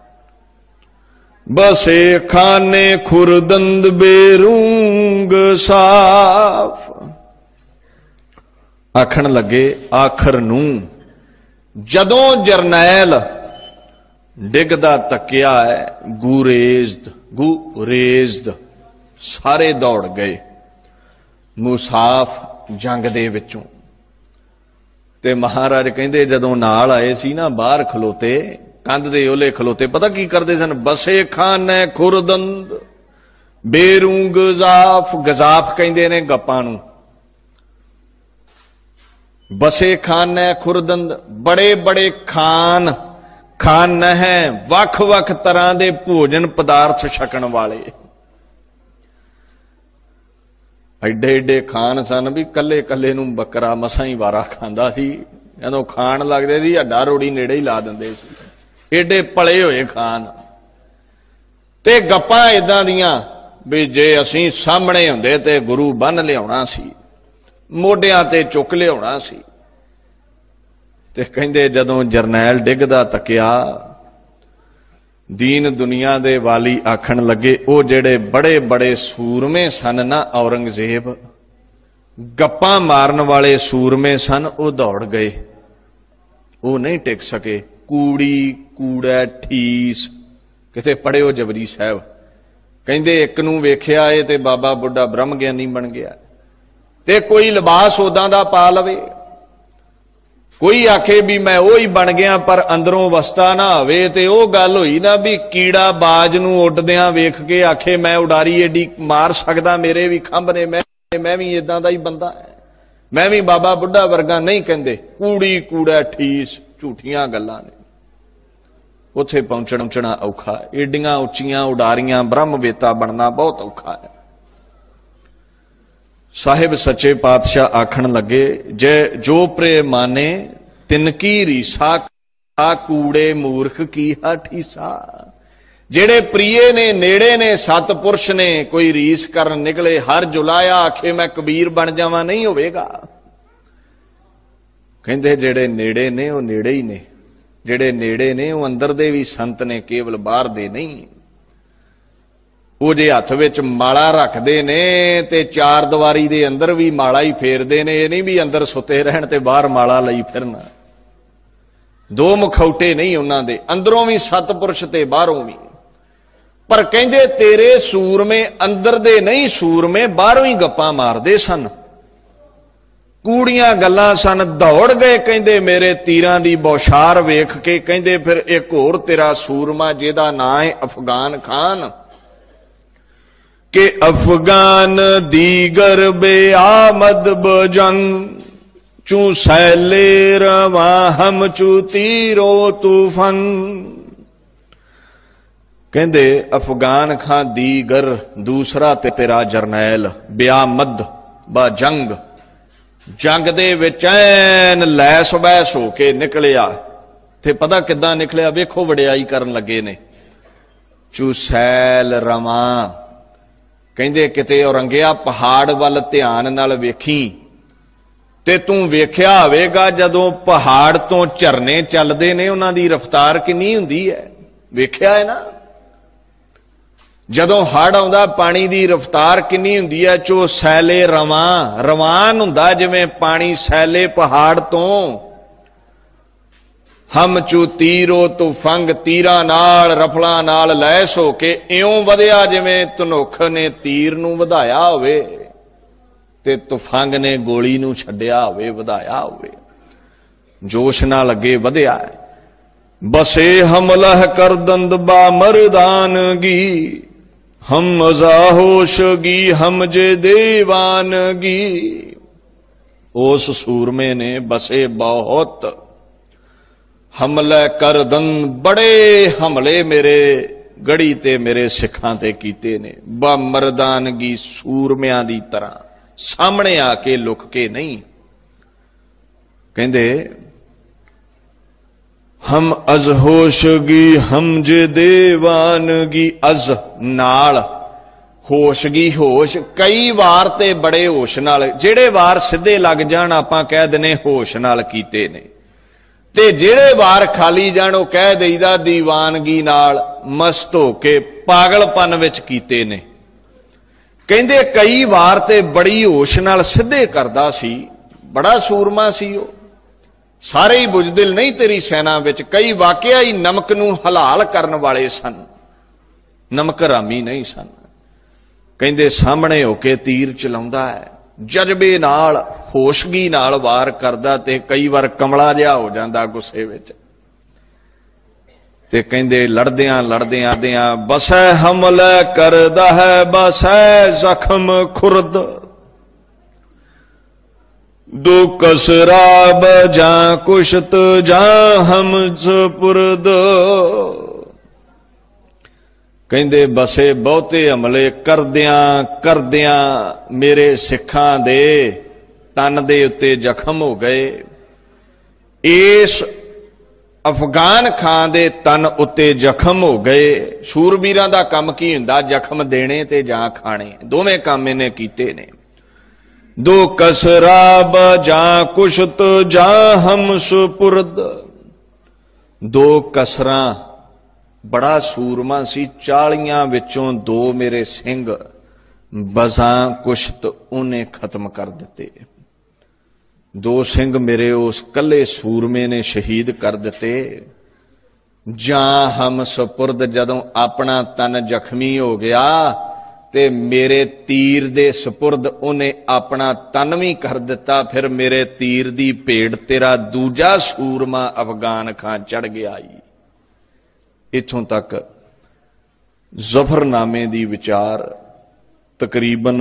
[SPEAKER 1] ਬਸੇ ਖਾਨੇ ਖੁਰਦੰਦ ਬੇਰੂੰਗ ਸਾਫ। ਆਖਣ ਲੱਗੇ ਆਖਰ ਨੂੰ ਜਦੋਂ ਜਰਨੈਲ ਡਿੱਗਦਾ ਤੱਕਿਆ ਹੈ, ਗੁਰੇਜ਼ਦ ਸਾਰੇ ਦੌੜ ਗਏ ਮੁਸਾਫ ਜੰਗ ਦੇ ਵਿੱਚੋਂ। ਤੇ ਮਹਾਰਾਜ ਕਹਿੰਦੇ ਜਦੋਂ ਨਾਲ ਆਏ ਸੀ ਨਾ, ਬਾਹਰ ਖਲੋਤੇ, ਕੰਧ ਦੇ ਓਲੇ ਖਲੋਤੇ, ਪਤਾ ਕੀ ਕਰਦੇ ਸਨ? ਬਸੇ ਖਾਨੇ ਖੁਰਦੰਦ ਬੇਰੂ ਗਜ਼ਾਫ, ਗਜ਼ਾਫ ਕਹਿੰਦੇ ਨੇ ਗੱਪਾਂ ਨੂੰ। ਬਸੇ ਖਾਨੇ ਖੁਰਦੰਦ, ਬੜੇ ਬੜੇ ਖਾਨ, ਖਾਨ ਹੈ ਵੱਖ ਵੱਖ ਤਰ੍ਹਾਂ ਦੇ ਭੋਜਨ ਪਦਾਰਥ ਛਕਣ ਵਾਲੇ। ਐਡੇ ਐਡੇ ਖਾਨ ਸਨ ਵੀ ਕੱਲੇ ਕੱਲੇ ਨੂੰ ਬੱਕਰਾ ਮਸਾਂ ਹੀ ਵਾਰਾ ਖਾਂਦਾ ਸੀ। ਜਦੋਂ ਖਾਣ ਲੱਗਦੇ ਸੀ ਹੱਡਾ ਰੋੜੀ ਨੇੜੇ ਹੀ ਲਾ ਦਿੰਦੇ ਸੀ, ਏਡੇ ਪਲੇ ਹੋਏ ਖਾਨ। ਤੇ ਗੱਪਾਂ ਇਦਾਂ ਦੀਆਂ ਵੀ ਜੇ ਅਸੀਂ ਸਾਹਮਣੇ ਹੁੰਦੇ ਤੇ ਗੁਰੂ ਬੰਨ ਲਿਆਉਣਾ ਸੀ, ਮੋਢਿਆਂ ਤੇ ਚੁੱਕ ਲਿਆਉਣਾ ਸੀ। ਤੇ ਕਹਿੰਦੇ ਜਦੋਂ ਜਰਨੈਲ ਡਿੱਗਦਾ ਤੱਕਿਆ, ਦੀਨ ਦੁਨੀਆ ਦੇ ਵਾਲੀ ਆਖਣ ਲੱਗੇ, ਉਹ ਜਿਹੜੇ ਬੜੇ ਬੜੇ ਸੂਰਮੇ ਸਨ ਨਾ ਔਰੰਗਜ਼ੇਬ, ਗੱਪਾਂ ਮਾਰਨ ਵਾਲੇ ਸੂਰਮੇ ਸਨ, ਉਹ ਦੌੜ ਗਏ, ਉਹ ਨਹੀਂ ਟਿਕ ਸਕੇ। ਕੂੜੀ ਕੂੜਾ ਠੀਸ ਕਿਤੇ ਪੜਿਓ ਜਬਰੀ ਸਾਹਿਬ। ਕਹਿੰਦੇ ਇੱਕ ਨੂੰ ਵੇਖਿਆ ਏ ਤੇ ਬਾਬਾ ਬੁੱਢਾ ਬ੍ਰਹਮ ਗਿਆਨੀ ਬਣ ਗਿਆ। ਤੇ ਕੋਈ ਲਿਬਾਸ ਉਦਾਂ ਦਾ ਪਾ ਲਵੇ, ਕੋਈ ਆਖੇ ਵੀ ਮੈਂ ਉਹ ਹੀ ਬਣ ਗਿਆ ਪਰ ਅੰਦਰੋਂ ਵਸਤਾ ਨਾ ਹੋਵੇ, ਤੇ ਉਹ ਗੱਲ ਹੋਈ ਨਾ ਵੀ ਕੀੜਾ ਬਾਜ ਨੂੰ ਉੱਡਦਿਆਂ ਵੇਖ ਕੇ ਆਖੇ ਮੈਂ ਉਡਾਰੀ ਏਡੀ ਮਾਰ ਸਕਦਾ, ਮੇਰੇ ਵੀ ਖੰਭ ਨੇ, ਮੈਂ ਵੀ ਇਦਾਂ ਦਾ ਹੀ ਬੰਦਾ ਹੈ, ਮੈਂ ਵੀ ਬਾਬਾ ਬੁੱਢਾ ਵਰਗਾ। ਨਹੀਂ ਕਹਿੰਦੇ, ਕੂੜੀ ਕੂੜਾ ਠੀਸ, ਝੂਠੀਆਂ ਗੱਲਾਂ ਨੇ। ਉੱਥੇ ਪਹੁੰਚਣਾ ਔਖਾ, ਏਡੀਆਂ ਉੱਚੀਆਂ ਉਡਾਰੀਆਂ, ਬ੍ਰਹਮਵੇਤਾ ਬਣਨਾ ਬਹੁਤ ਔਖਾ ਹੈ। ਸਾਹਿਬ ਸੱਚੇ ਪਾਤਸ਼ਾਹ ਆਖਣ ਲੱਗੇ, ਜੇ ਜੋ ਪ੍ਰੇ ਮਾਨੇ ਤਿਨਕੀ ਰੀਸਾ, ਕੂੜੇ ਮੂਰਖ ਕੀ ਹਾ ਠੀਸਾ। ਜਿਹੜੇ ਪ੍ਰੀਏ ਨੇ, ਨੇੜੇ ਨੇ, ਸਤਪੁਰਸ਼ ਨੇ, ਕੋਈ ਰੀਸ ਕਰਨ ਨਿਕਲੇ, ਹਰ ਜੁਲਾਇਆ ਆਖੇ ਮੈਂ ਕਬੀਰ ਬਣ ਜਾਵਾਂ, ਨਹੀਂ ਹੋਵੇਗਾ। ਕਹਿੰਦੇ ਜਿਹੜੇ ਨੇੜੇ ਨੇ ਉਹ ਨੇੜੇ ਹੀ ਨੇ, ਜਿਹੜੇ ਨੇੜੇ ਨੇ ਉਹ ਅੰਦਰ ਦੇ ਵੀ ਸੰਤ ਨੇ, ਕੇਵਲ ਬਾਹਰ ਦੇ ਨਹੀਂ। ਉਹ ਜੇ ਹੱਥ ਵਿੱਚ ਮਾਲਾ ਰੱਖਦੇ ਨੇ ਤੇ ਚਾਰ ਦੀਵਾਰੀ ਦੇ ਅੰਦਰ ਵੀ ਮਾਲਾ ਹੀ ਫੇਰਦੇ ਨੇ। ਇਹ ਨਹੀਂ ਵੀ ਅੰਦਰ ਸੁੱਤੇ ਰਹਿਣ ਤੇ ਬਾਹਰ ਮਾਲਾ ਲਈ ਫਿਰਨ। ਦੋ ਮੁਖੌਟੇ ਨਹੀਂ ਉਹਨਾਂ ਦੇ, ਅੰਦਰੋਂ ਵੀ ਸਤਪੁਰਸ਼ ਤੇ ਬਾਹਰੋਂ ਵੀ। ਪਰ ਕਹਿੰਦੇ ਤੇਰੇ ਸੂਰਮੇ ਅੰਦਰ ਦੇ ਨਹੀਂ, ਸੂਰਮੇ ਬਾਹਰੋਂ ਹੀ ਗੱਪਾਂ ਮਾਰਦੇ ਸਨ, ਕੂੜੀਆਂ ਗੱਲਾਂ ਸਨ। ਦੌੜ ਗਏ ਕਹਿੰਦੇ ਮੇਰੇ ਤੀਰਾਂ ਦੀ ਬੌਛਾਰ ਵੇਖ ਕੇ। ਕਹਿੰਦੇ ਫਿਰ ਇੱਕ ਹੋਰ ਤੇਰਾ ਸੂਰਮਾ ਜਿਹਦਾ ਨਾਂ ਹੈ ਅਫਗਾਨ ਖਾਨ, ਕਿ ਅਫਗਾਨ ਦੀਗਰ ਬੇਆਮਦ ਬਜੰਗ, ਚੂ ਸੈਲੇ ਰਵਾ ਹਮ ਚੂ ਤੀਰੋ ਤੂਫੰਗ। ਕਹਿੰਦੇ ਅਫਗਾਨ ਖਾਨ ਦੀਗਰ ਦੂਸਰਾ ਤੇ ਤੇਰਾ ਜਰਨੈਲ, ਬਿਆਮਦ ਬਾ ਜੰਗ, ਜੰਗ ਦੇ ਵਿੱਚ ਐਨ ਲੈਸ ਬੈਸ ਹੋ ਕੇ ਨਿਕਲਿਆ। ਤੇ ਪਤਾ ਕਿੱਦਾਂ ਨਿਕਲਿਆ, ਵੇਖੋ ਵਡਿਆਈ ਕਰਨ ਲੱਗੇ ਨੇ। ਚੂਸੈਲ ਰਵਾ, ਕਹਿੰਦੇ ਕਿਤੇ ਔਰੰਗਿਆ ਪਹਾੜ ਵੱਲ ਧਿਆਨ ਨਾਲ ਵੇਖੀ ਤੇ ਤੂੰ ਵੇਖਿਆ ਹੋਵੇਗਾ ਜਦੋਂ ਪਹਾੜ ਤੋਂ ਝਰਨੇ ਚੱਲਦੇ ਨੇ ਉਹਨਾਂ ਦੀ ਰਫ਼ਤਾਰ ਕਿੰਨੀ ਹੁੰਦੀ ਹੈ, ਵੇਖਿਆ ਹੈ ਨਾ। ਜਦੋਂ ਹੜ੍ਹ ਆਉਂਦਾ ਪਾਣੀ ਦੀ ਰਫ਼ਤਾਰ ਕਿੰਨੀ ਹੁੰਦੀ ਹੈ। ਚੋ ਸੈਲੇ ਰਵਾਂ, ਰਵਾਨ ਹੁੰਦਾ ਜਿਵੇਂ ਪਾਣੀ ਸੈਲੇ ਪਹਾੜ ਤੋਂ। ਹਮ ਚੂ ਤੀਰੋ ਤੂਫੰਗ, ਤੀਰਾਂ ਨਾਲ ਰਫਲਾਂ ਨਾਲ ਲੈਸ ਹੋ ਕੇ ਇਉਂ ਵਧਿਆ ਜਿਵੇਂ ਧਨੁੱਖ ਨੇ ਤੀਰ ਨੂੰ ਵਧਾਇਆ ਹੋਵੇ ਤੇ ਤੁਫੰਗ ਨੇ ਗੋਲੀ ਨੂੰ ਛੱਡਿਆ ਹੋਵੇ, ਵਧਾਇਆ ਹੋਵੇ। ਜੋਸ਼ ਨਾਲ ਅੱਗੇ ਵਧਿਆ। ਬਸੇ ਹਮਲਹ ਕਰ ਦੰਦਬਾ ਮਰਦਾਨਗੀ, ਹਮ ਮਜ਼ਾ ਹੋਸ਼ਗੀ ਹਮ ਜੇ ਦੇਵਾਨਗੀ। ਉਸ ਸੂਰਮੇ ਨੇ ਬਸੇ ਬਹੁਤ, ਹਮਲੇ ਕਰ ਦੰਦ, ਬੜੇ ਹਮਲੇ ਮੇਰੇ ਗੜੀ ਤੇ ਮੇਰੇ ਸਿੱਖਾਂ ਤੇ ਕੀਤੇ ਨੇ। ਬਾ ਮਰਦਾਨਗੀ, ਸੂਰਮਿਆਂ ਦੀ ਤਰ੍ਹਾਂ, ਸਾਹਮਣੇ ਆ ਕੇ ਲੁਕ ਕੇ ਨਹੀਂ। ਕਹਿੰਦੇ ਹਮ ਅਜ਼ ਹੋਸ਼ਗੀ ਹਮ ਜੇ ਦੇਵਾਨਗੀ, ਅਜ਼ ਨਾਲ, ਹੋਸ਼ਗੀ ਹੋਸ਼। ਕਈ ਵਾਰ ਤੇ ਬੜੇ ਹੋਸ਼ ਨਾਲ, ਜਿਹੜੇ ਵਾਰ ਸਿੱਧੇ ਲੱਗ ਜਾਣ ਆਪਾਂ ਕਹਿ ਦਿੰਨੇ ਹੋਸ਼ ਨਾਲ ਕੀਤੇ ਨੇ, ਤੇ ਜਿਹੜੇ ਵਾਰ ਖਾਲੀ ਜਾਣ ਉਹ ਕਹਿ ਦੇਈਦਾ ਦੀਵਾਨਗੀ ਨਾਲ, ਮਸਤ ਹੋ ਕੇ ਪਾਗਲਪਨ ਵਿੱਚ ਕੀਤੇ ਨੇ। ਕਹਿੰਦੇ ਕਈ ਵਾਰ ਤੇ ਬੜੀ ਹੋਸ਼ ਨਾਲ ਸਿੱਧੇ ਕਰਦਾ ਸੀ, ਬੜਾ ਸੂਰਮਾ ਸੀ ਉਹ। ਸਾਰੇ ਹੀ ਬੁਜ਼ਦਿਲ ਨਹੀਂ ਤੇਰੀ ਸੈਨਾ ਵਿੱਚ, ਕਈ ਵਾਕਿਆ ਹੀ ਨਮਕ ਨੂੰ ਹਲਾਲ ਕਰਨ ਵਾਲੇ ਸਨ, ਨਮਕ ਹਰਾਮੀ ਨਹੀਂ ਸਨ। ਕਹਿੰਦੇ ਸਾਹਮਣੇ ਹੋ ਕੇ ਤੀਰ ਚਲਾਉਂਦਾ ਹੈ, ਜਜ਼ਬੇ ਨਾਲ, ਹੋਸ਼ਗੀ ਨਾਲ ਵਾਰ ਕਰਦਾ, ਤੇ ਕਈ ਵਾਰ ਕਮਲਾ ਜਿਹਾ ਹੋ ਜਾਂਦਾ ਗੁੱਸੇ ਵਿੱਚ। ਤੇ ਕਹਿੰਦੇ ਲੜਦਿਆਂ ਲੜਦਿਆਂ ਬਸੈ ਹਮਲੇ ਕਰਦਾ ਹੈ, ਬਸੈ ਜ਼ਖਮ ਖੁਰਦ, ਦੋ ਕਸਰਾਬ ਜਾਂ ਕੁਸ਼ਤ ਜਾਂ ਹਮ ਸਪੁਰਦ। ਕਹਿੰਦੇ ਬਸੇ ਬਹੁਤੇ ਹਮਲੇ ਕਰਦਿਆਂ ਮੇਰੇ ਸਿੱਖਾਂ ਦੇ ਤਨ ਦੇ ਉੱਤੇ ਜ਼ਖਮ ਹੋ ਗਏ। ਇਸ ਅਫਗਾਨ ਖਾਨ ਦੇ ਤਨ ਉੱਤੇ ਜ਼ਖਮ ਹੋ ਗਏ। ਸ਼ੂਰਬੀਰਾਂ ਦਾ ਕੰਮ ਕੀ ਹੁੰਦਾ, ਜ਼ਖਮ ਦੇਣੇ ਤੇ ਜਾਂ ਖਾਣੇ, ਦੋਵੇਂ ਕੰਮ ਇਹਨੇ ਕੀਤੇ ਨੇ। ਦੋ ਕਸਰਾਬ ਜਾਂ ਕੁਸ਼ਤ ਜਾਂ ਹਮ ਸੁਪੁਰਦ, ਦੋ ਕਸਰਾਂ, ਬੜਾ ਸੂਰਮਾ ਸੀ, 40 ਵਿੱਚੋਂ 2 ਮੇਰੇ ਸਿੰਘ ਬਜ਼ਾਂ ਕੁਸ਼ਤ ਉਹਨੇ ਖਤਮ ਕਰ ਦਿੱਤੇ। 2 ਸਿੰਘ ਮੇਰੇ ਉਸ ਕੱਲੇ ਸੂਰਮੇ ਨੇ ਸ਼ਹੀਦ ਕਰ ਦਿੱਤੇ। ਜਾਂ ਹਮ ਸੁਪੁਰਦ, ਜਦੋਂ ਆਪਣਾ ਤਨ ਜ਼ਖਮੀ ਹੋ ਗਿਆ ਤੇ ਮੇਰੇ ਤੀਰ ਦੇ ਸਪੁਰਦ ਉਹਨੇ ਆਪਣਾ ਤਨ ਵੀ ਕਰ ਦਿੱਤਾ। ਫਿਰ ਮੇਰੇ ਤੀਰ ਦੀ ਭੇਡ ਤੇਰਾ ਦੂਜਾ ਸੂਰਮਾ ਅਫਗਾਨ ਖਾਨ ਚੜ ਗਿਆ। ਇੱਥੋਂ ਤੱਕ ਜ਼ਫਰਨਾਮੇ ਦੀ ਵਿਚਾਰ ਤਕਰੀਬਨ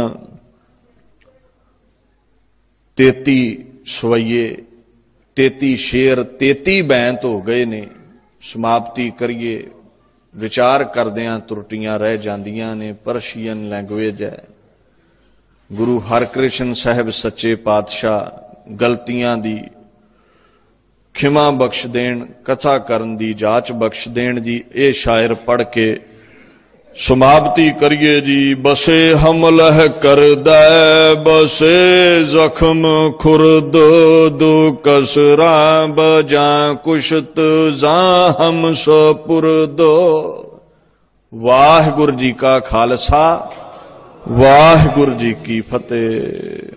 [SPEAKER 1] 33 ਸਵਈਏ, 33 ਸ਼ੇਰ, 33 ਬੈਂਤ ਹੋ ਗਏ ਨੇ। ਸਮਾਪਤੀ ਕਰੀਏ, ਵਿਚਾਰ ਕਰਦਿਆਂ ਤਰੁੱਟੀਆਂ ਰਹਿ ਜਾਂਦੀਆਂ ਨੇ। ਪਰਸ਼ੀਅਨ ਲੈਂਗੁਏਜ ਹੈ। ਗੁਰੂ ਹਰਕ੍ਰਿਸ਼ਨ ਸਾਹਿਬ ਸੱਚੇ ਪਾਤਸ਼ਾਹ ਗਲਤੀਆਂ ਦੀ ਖਿਮਾ ਬਖਸ਼ ਦੇਣ, ਕਥਾ ਕਰਨ ਦੀ ਜਾਚ ਬਖਸ਼ ਦੇਣ ਜੀ। ਇਹ ਸ਼ਾਇਰ ਪੜ੍ਹ ਕੇ ਸਮਾਪਤੀ ਕਰੀਏ ਜੀ। ਬਸੇ ਹਮਲਹ ਕਰਦਾ ਬਸੇ ਜ਼ਖਮ ਖੁਰਦ, ਦੋ ਕਸਰਾਂ ਬਜਾਂ ਕੁਸ਼ਤ ਜਾਂ ਹਮ ਸਪੁਰਦ। ਵਾਹਿਗੁਰੂ ਜੀ ਕਾ ਖਾਲਸਾ, ਵਾਹਿਗੁਰੂ ਜੀ ਕੀ ਫਤਿਹ।